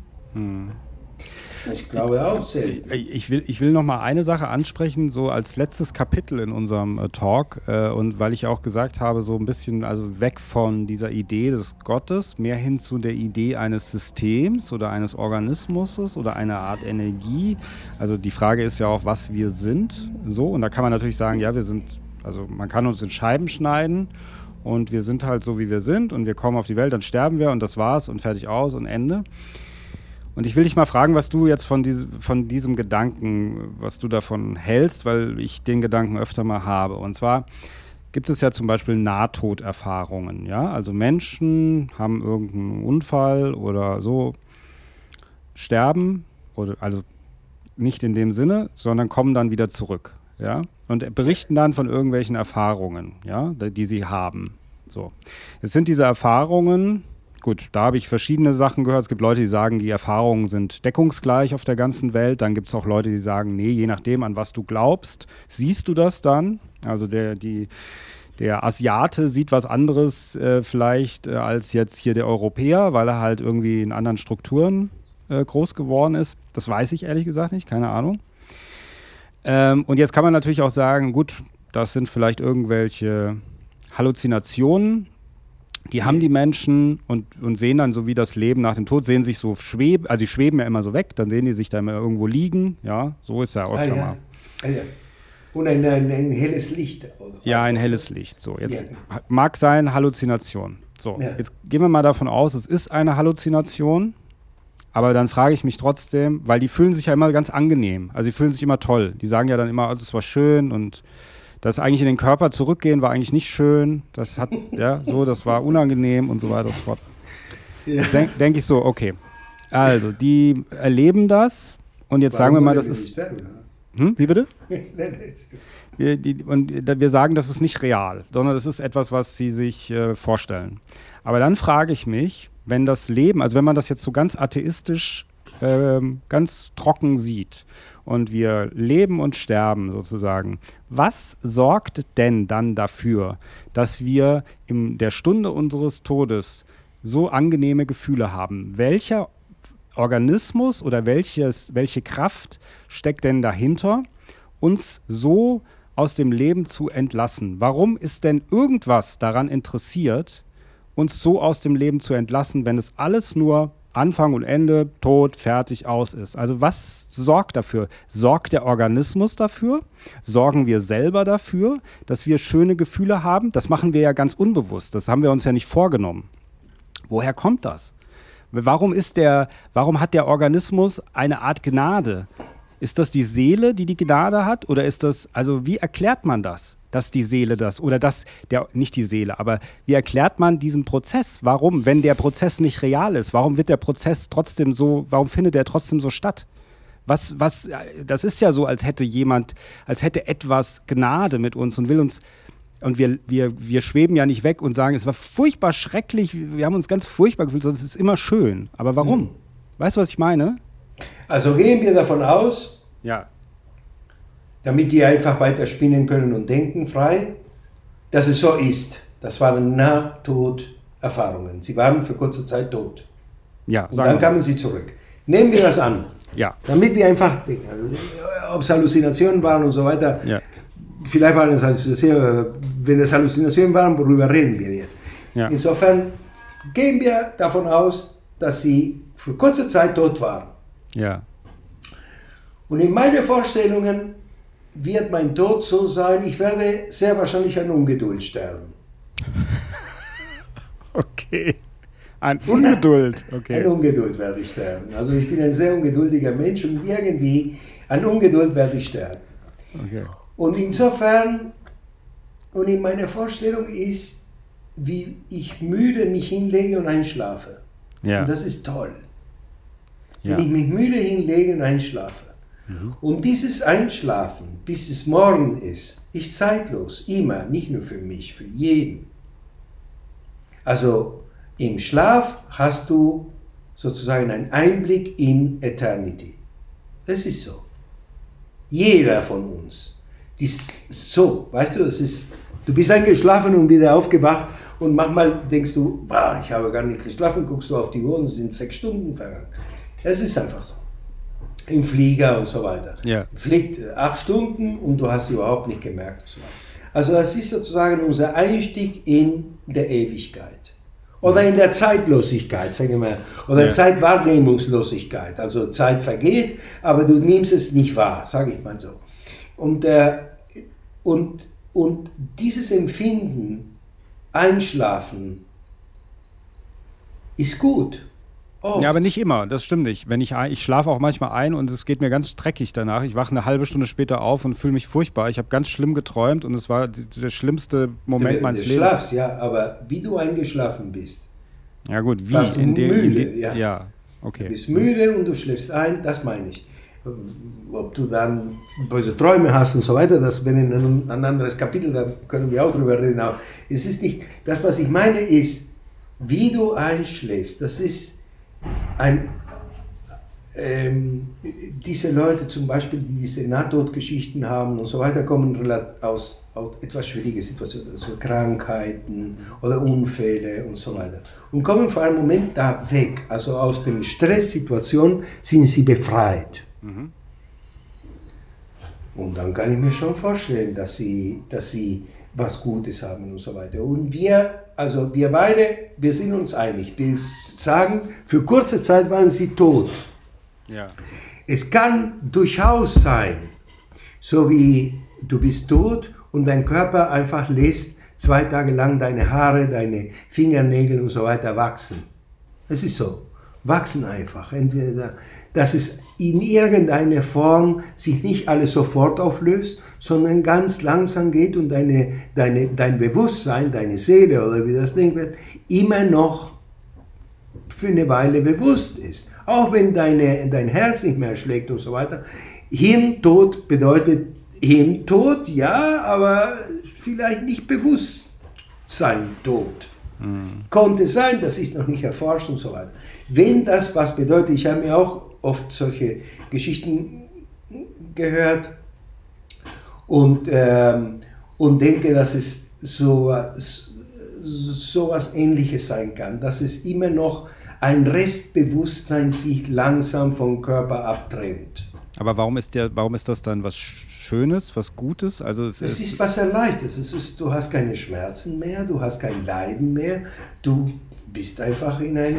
Ich glaube auch selten. Ich will noch mal eine Sache ansprechen, so als letztes Kapitel in unserem Talk und weil ich auch gesagt habe, so ein bisschen also weg von dieser Idee des Gottes, mehr hin zu der Idee eines Systems oder eines Organismus oder einer Art Energie. Also die Frage ist ja auch, was wir sind, so, und da kann man natürlich sagen, ja, wir sind, also man kann uns in Scheiben schneiden und wir sind halt so, wie wir sind und wir kommen auf die Welt, dann sterben wir und das war's und fertig aus und Ende. Und ich will dich mal fragen, was du jetzt von diesem Gedanken, was du davon hältst, weil ich den Gedanken öfter mal habe. Und zwar gibt es ja zum Beispiel Nahtoderfahrungen. Ja? Also Menschen haben irgendeinen Unfall oder so, sterben, oder, also nicht in dem Sinne, sondern kommen dann wieder zurück. Ja? Und berichten dann von irgendwelchen Erfahrungen, ja, die sie haben. So. Jetzt sind diese Erfahrungen... Gut, da habe ich verschiedene Sachen gehört. Es gibt Leute, die sagen, die Erfahrungen sind deckungsgleich auf der ganzen Welt. Dann gibt es auch Leute, die sagen, nee, je nachdem, an was du glaubst, siehst du das dann. Also der Asiate sieht was anderes vielleicht als jetzt hier der Europäer, weil er halt irgendwie in anderen Strukturen groß geworden ist. Das weiß ich ehrlich gesagt nicht, keine Ahnung. Und jetzt kann man natürlich auch sagen, gut, das sind vielleicht irgendwelche Halluzinationen. Die haben die Menschen und sehen dann so wie das Leben nach dem Tod, sehen sich so schweben, also die schweben ja immer so weg, dann sehen die sich da immer irgendwo liegen, ja, so ist ja auch schon mal. Und ein helles Licht. Ja, ein helles Licht, so. Jetzt mag sein Halluzination. So, jetzt gehen wir mal davon aus, es ist eine Halluzination, aber dann frage ich mich trotzdem, weil die fühlen sich ja immer ganz angenehm, also die fühlen sich immer toll. Die sagen ja dann immer, oh, das war schön und das eigentlich in den Körper zurückgehen war eigentlich nicht schön. Das hat, das war unangenehm und so weiter und so fort. Ja. Jetzt denke ich so, okay. Also, die erleben das und jetzt sagen wir mal, das ist... Wie bitte? Wir sagen, das ist nicht real, sondern das ist etwas, was sie sich vorstellen. Aber dann frage ich mich, wenn das Leben, also wenn man das jetzt so ganz atheistisch, ganz trocken sieht, und wir leben und sterben sozusagen. Was sorgt denn dann dafür, dass wir in der Stunde unseres Todes so angenehme Gefühle haben? Welcher Organismus oder welche Kraft steckt denn dahinter, uns so aus dem Leben zu entlassen? Warum ist denn irgendwas daran interessiert, uns so aus dem Leben zu entlassen, wenn es alles nur Anfang und Ende, Tod, fertig, aus ist? Also was sorgt dafür? Sorgt der Organismus dafür? Sorgen wir selber dafür, dass wir schöne Gefühle haben? Das machen wir ja ganz unbewusst. Das haben wir uns ja nicht vorgenommen. Woher kommt das? Warum hat der Organismus eine Art Gnade? Ist das die Seele, die die Gnade hat? Oder ist das, also wie erklärt man das, dass die Seele das, oder nicht die Seele, aber wie erklärt man diesen Prozess? Warum, wenn der Prozess nicht real ist, warum wird der Prozess trotzdem so, warum findet der trotzdem so statt? Das ist ja so, als hätte etwas Gnade mit uns und will uns, und wir schweben ja nicht weg und sagen, es war furchtbar schrecklich, wir haben uns ganz furchtbar gefühlt, sondern es ist immer schön. Aber warum? Weißt du, was ich meine? Also gehen wir davon aus, ja, damit die einfach weiter spinnen können und denken frei, dass es so ist. Das waren Nahtoderfahrungen. Sie waren für kurze Zeit tot. Ja, und dann kamen sie zurück. Nehmen wir das an. Ja. Damit wir einfach, ob es Halluzinationen waren und so weiter, ja. Vielleicht waren es Halluzinationen, wenn es Halluzinationen waren, worüber reden wir jetzt? Ja. Insofern gehen wir davon aus, dass sie für kurze Zeit tot waren. Ja. Und in meinen Vorstellungen wird mein Tod so sein, ich werde sehr wahrscheinlich an Ungeduld sterben. Okay. An Ungeduld? Okay. An Ungeduld werde ich sterben. Also ich bin ein sehr ungeduldiger Mensch und irgendwie an Ungeduld werde ich sterben. Okay. Und insofern, und in meiner Vorstellung ist, wie ich müde mich hinlege und einschlafe. Ja. Und das ist toll. Ja. Wenn ich mich müde hinlege und einschlafe. Und dieses Einschlafen, bis es morgen ist zeitlos, immer, nicht nur für mich, für jeden. Also im Schlaf hast du sozusagen einen Einblick in Eternity. Das ist so. Jeder von uns. Das ist so, weißt du, du bist eingeschlafen und wieder aufgewacht und manchmal denkst du, ich habe gar nicht geschlafen, guckst du auf die Uhr und es sind 6 Stunden vergangen. Es ist einfach so. Im Flieger und so weiter. Ja. Fliegt 8 Stunden und du hast überhaupt nicht gemerkt. Und so weiter. Also das ist sozusagen unser Einstieg in der Ewigkeit. Oder in der Zeitlosigkeit, sagen wir mal. Oder Zeitwahrnehmungslosigkeit. Also Zeit vergeht, aber du nimmst es nicht wahr, sage ich mal so. Und dieses Empfinden, Einschlafen, ist gut. Oft. Ja, aber nicht immer, das stimmt nicht. Ich schlafe auch manchmal ein und es geht mir ganz dreckig danach. Ich wache eine halbe Stunde später auf und fühle mich furchtbar. Ich habe ganz schlimm geträumt und es war der schlimmste Moment meines Lebens. Du schlafst, ja, aber wie du eingeschlafen bist. Ja gut, wie? Warst du müde, ja, okay. Du bist müde und du schläfst ein, das meine ich. Ob du dann böse Träume hast und so weiter, das wäre ein anderes Kapitel, da können wir auch drüber reden. Aber es ist nicht, das was ich meine ist, wie du einschläfst, das ist diese Leute zum Beispiel, die diese Nahtodgeschichten haben und so weiter, kommen aus etwas schwierigen Situationen, also Krankheiten oder Unfälle und so weiter. Und kommen für einen Moment da weg, also aus der Stresssituation sind sie befreit. Mhm. Und dann kann ich mir schon vorstellen, dass sie was Gutes haben und so weiter. Und wir beide, wir sind uns einig. Wir sagen, für kurze Zeit waren sie tot. Ja. Es kann durchaus sein, so wie du bist tot und dein Körper einfach lässt 2 Tage lang deine Haare, deine Fingernägel und so weiter wachsen. Es ist so. Wachsen einfach. Entweder, dass es in irgendeiner Form sich nicht alles sofort auflöst, sondern ganz langsam geht und dein Bewusstsein, deine Seele oder wie das Ding wird, immer noch für eine Weile bewusst ist. Auch wenn dein Herz nicht mehr schlägt und so weiter. Hirntod bedeutet Hirntod, ja, aber vielleicht nicht Bewusstsein tot. Konnte sein, das ist noch nicht erforscht und so weiter. Wenn das was bedeutet, ich habe mir auch oft solche Geschichten gehört und denke, dass es sowas Ähnliches sein kann, dass es immer noch ein Restbewusstsein sich langsam vom Körper abtrennt. Aber warum ist das dann was Schönes, was Gutes. Also es ist was Erleichtertes. Du hast keine Schmerzen mehr, du hast kein Leiden mehr. Du bist einfach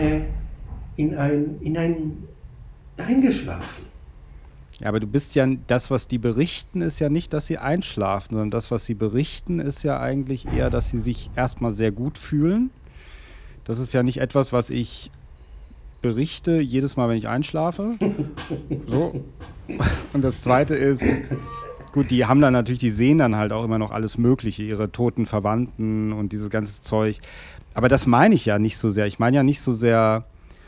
eingeschlafen. Ja, aber du bist ja, das, was die berichten, ist ja nicht, dass sie einschlafen, sondern das, was sie berichten, ist ja eigentlich eher, dass sie sich erstmal sehr gut fühlen. Das ist ja nicht etwas, was ich berichte jedes Mal, wenn ich einschlafe. So. Und das Zweite ist, gut, die haben dann natürlich, die sehen dann halt auch immer noch alles Mögliche, ihre toten Verwandten und dieses ganze Zeug. Aber das meine ich ja nicht so sehr. Ich meine ja nicht so sehr...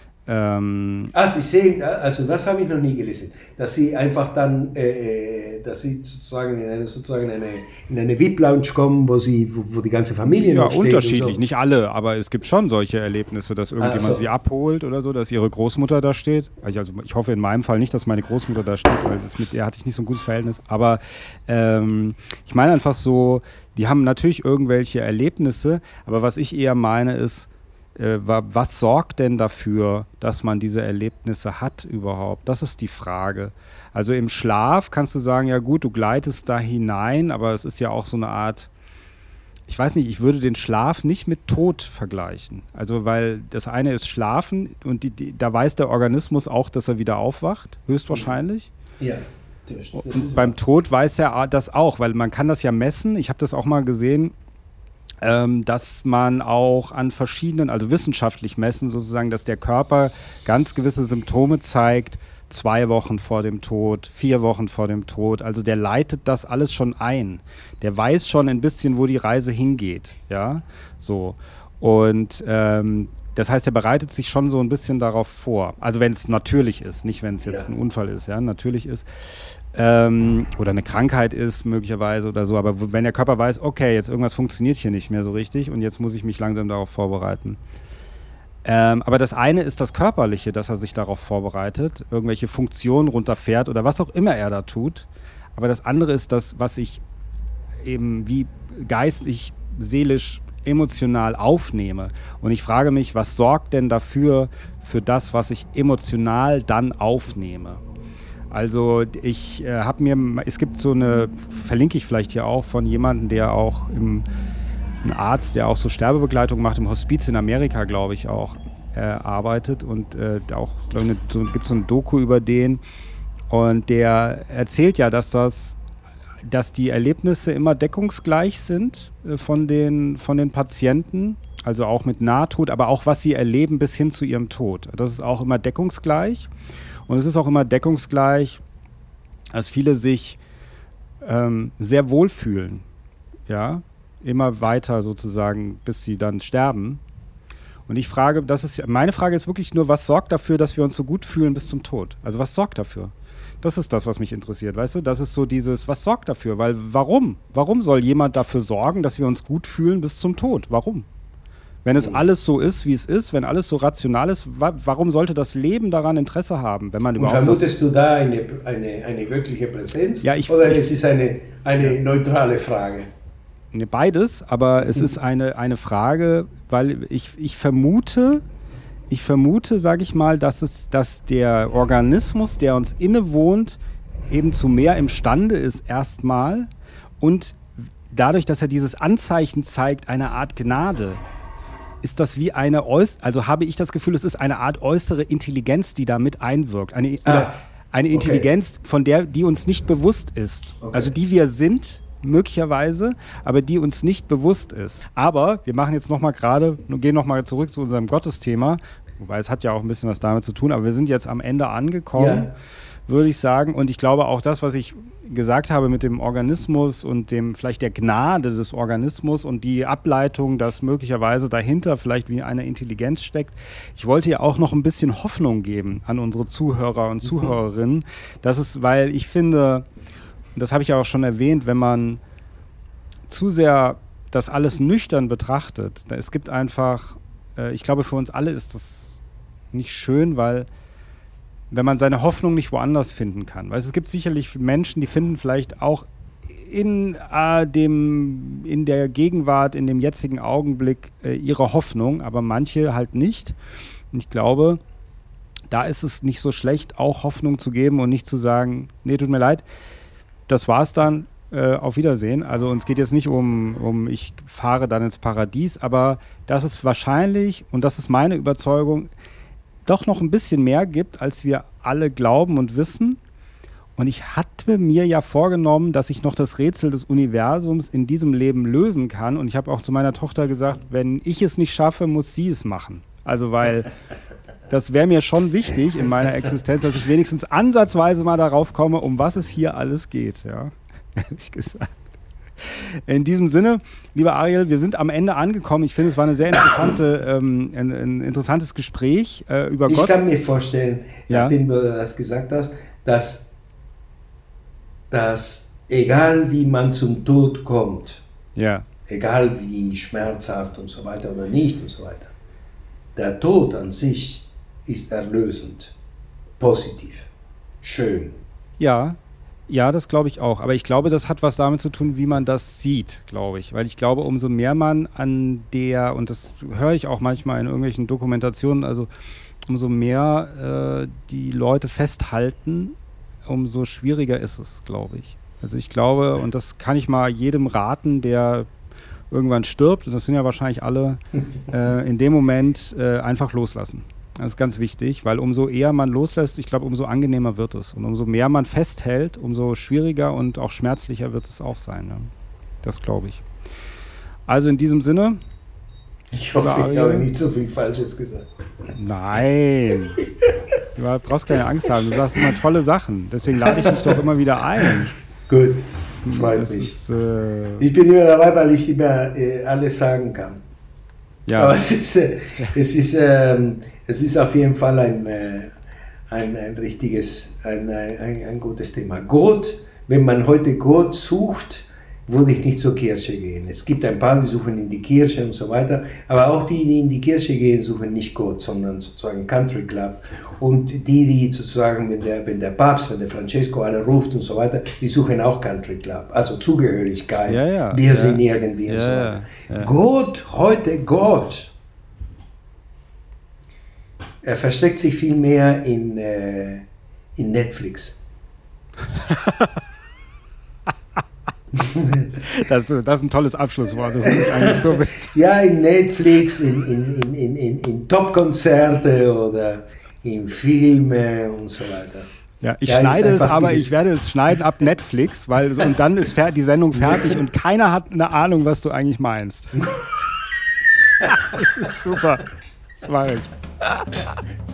Sie sehen, also das habe ich noch nie gelesen, dass sie einfach dann, dass sie sozusagen in eine VIP-Lounge kommen, wo die ganze Familie noch steht. Ja, unterschiedlich, so. Nicht alle, aber es gibt schon solche Erlebnisse, dass irgendjemand sie abholt oder so, dass ihre Großmutter da steht. Also ich hoffe in meinem Fall nicht, dass meine Großmutter da steht, weil mit der hatte ich nicht so ein gutes Verhältnis. Aber ich meine einfach so, die haben natürlich irgendwelche Erlebnisse, aber was ich eher meine ist, was sorgt denn dafür, dass man diese Erlebnisse hat überhaupt? Das ist die Frage. Also im Schlaf kannst du sagen, ja gut, du gleitest da hinein, aber es ist ja auch so eine Art, ich weiß nicht, ich würde den Schlaf nicht mit Tod vergleichen. Also weil das eine ist Schlafen und da weiß der Organismus auch, dass er wieder aufwacht, höchstwahrscheinlich. Ja. Und beim Tod weiß er das auch, weil man kann das ja messen. Ich habe das auch mal gesehen, dass man auch an verschiedenen, also wissenschaftlich messen sozusagen, dass der Körper ganz gewisse Symptome zeigt, 2 Wochen vor dem Tod, 4 Wochen vor dem Tod. Also der leitet das alles schon ein. Der weiß schon ein bisschen, wo die Reise hingeht. Ja, so. Und das heißt, er bereitet sich schon so ein bisschen darauf vor. Also wenn es natürlich ist, nicht wenn es jetzt ein Unfall ist, ja, natürlich ist. Oder eine Krankheit ist möglicherweise oder so, aber wenn der Körper weiß, okay, jetzt irgendwas funktioniert hier nicht mehr so richtig und jetzt muss ich mich langsam darauf vorbereiten. Aber das eine ist das Körperliche, dass er sich darauf vorbereitet, irgendwelche Funktionen runterfährt oder was auch immer er da tut. Aber das andere ist das, was ich eben wie geistig, seelisch, emotional aufnehme. Und ich frage mich, was sorgt denn dafür, für das, was ich emotional dann aufnehme? Also ich habe es gibt so eine, verlinke ich vielleicht hier auch, von jemandem, der auch ein Arzt, der auch so Sterbebegleitung macht, im Hospiz in Amerika, glaube ich, auch arbeitet und auch, glaube ich, gibt es so ein Doku über den und der erzählt ja, dass die Erlebnisse immer deckungsgleich sind von den Patienten, also auch mit Nahtod, aber auch was sie erleben bis hin zu ihrem Tod. Das ist auch immer deckungsgleich. Und es ist auch immer deckungsgleich, dass viele sich sehr wohlfühlen, ja, immer weiter sozusagen, bis sie dann sterben. Und ich frage, meine Frage ist wirklich nur, was sorgt dafür, dass wir uns so gut fühlen bis zum Tod? Also was sorgt dafür? Das ist das, was mich interessiert, weißt du? Das ist so dieses, was sorgt dafür? Weil warum? Warum soll jemand dafür sorgen, dass wir uns gut fühlen bis zum Tod? Warum? Wenn es alles so ist, wie es ist, wenn alles so rational ist, warum sollte das Leben daran Interesse haben, wenn man überhaupt... Und vermutest du da eine wirkliche Präsenz? Ja, oder es ist eine neutrale Frage? Beides, aber es ist eine Frage, weil ich vermute, sage ich mal, dass der Organismus, der uns innewohnt, eben zu mehr imstande ist erstmal und dadurch, dass er dieses Anzeichen zeigt, eine Art Gnade, ist das wie also habe ich das Gefühl, es ist eine Art äußere Intelligenz, die da mit einwirkt. Eine Intelligenz, die uns nicht bewusst ist. Okay. Also die wir sind, möglicherweise, aber die uns nicht bewusst ist. Aber wir machen jetzt gehen nochmal zurück zu unserem Gottesthema, wobei es hat ja auch ein bisschen was damit zu tun, aber wir sind jetzt am Ende angekommen, würde ich sagen. Und ich glaube auch das, was ich gesagt habe mit dem Organismus und vielleicht der Gnade des Organismus und die Ableitung, dass möglicherweise dahinter vielleicht wie eine Intelligenz steckt. Ich wollte ja auch noch ein bisschen Hoffnung geben an unsere Zuhörer und Zuhörerinnen. Weil ich finde, das habe ich ja auch schon erwähnt, wenn man zu sehr das alles nüchtern betrachtet, es gibt einfach, ich glaube, für uns alle ist das nicht schön, weil wenn man seine Hoffnung nicht woanders finden kann. Weil es gibt sicherlich Menschen, die finden vielleicht auch in der Gegenwart, in dem jetzigen Augenblick ihre Hoffnung, aber manche halt nicht. Und ich glaube, da ist es nicht so schlecht, auch Hoffnung zu geben und nicht zu sagen, nee, tut mir leid, das war's dann. Auf Wiedersehen. Also uns geht jetzt nicht um ich fahre dann ins Paradies, aber dass es wahrscheinlich, und das ist meine Überzeugung, doch noch ein bisschen mehr gibt, als wir alle glauben und wissen. Und ich hatte mir ja vorgenommen, dass ich noch das Rätsel des Universums in diesem Leben lösen kann. Und ich habe auch zu meiner Tochter gesagt, wenn ich es nicht schaffe, muss sie es machen. Also weil das wäre mir schon wichtig in meiner Existenz, dass ich wenigstens ansatzweise mal darauf komme, um was es hier alles geht, ja. Ehrlich gesagt. In diesem Sinne, lieber Ariel, wir sind am Ende angekommen. Ich finde, es war eine sehr interessante, ein interessantes Gespräch über Gott. Ich kann mir vorstellen, nachdem du das gesagt hast, dass egal wie man zum Tod kommt, egal wie schmerzhaft und so weiter oder nicht und so weiter, der Tod an sich ist erlösend, positiv, schön. Ja, das glaube ich auch. Aber ich glaube, das hat was damit zu tun, wie man das sieht, glaube ich. Weil ich glaube, umso mehr man an der, und das höre ich auch manchmal in irgendwelchen Dokumentationen, also umso mehr die Leute festhalten, umso schwieriger ist es, glaube ich. Also ich glaube, und das kann ich mal jedem raten, der irgendwann stirbt, und das sind ja wahrscheinlich alle, in dem Moment einfach loslassen. Das ist ganz wichtig, weil umso eher man loslässt, ich glaube, umso angenehmer wird es. Und umso mehr man festhält, umso schwieriger und auch schmerzlicher wird es auch sein. Ja. Das glaube ich. Also in diesem Sinne. Ich hoffe, ich habe nicht so viel Falsches gesagt. Nein. Du brauchst keine Angst haben. Du sagst immer tolle Sachen. Deswegen lade ich mich doch immer wieder ein. Gut, freut mich. Ich bin immer dabei, weil ich immer alles sagen kann. Ja. Aber es ist auf jeden Fall ein richtiges, ein gutes Thema. Gott, wenn man heute Gott sucht, würde ich nicht zur Kirche gehen. Es gibt ein paar, die suchen in die Kirche und so weiter, aber auch die in die Kirche gehen, suchen nicht Gott, sondern sozusagen Country Club. Und die sozusagen, wenn der Papst, wenn der Francesco alle ruft und so weiter, die suchen auch Country Club, also Zugehörigkeit, wir sind irgendwie und so weiter. Ja. Gott, er versteckt sich viel mehr in Netflix. Das ist ein tolles Abschlusswort, das muss ich eigentlich so wissen. Ja, in Netflix, in Top-Konzerte oder in Filme und so weiter. Ja, ich schneide es, aber ich werde es schneiden ab Netflix, und dann ist die Sendung fertig und keiner hat eine Ahnung, was du eigentlich meinst. Super, das mache ich.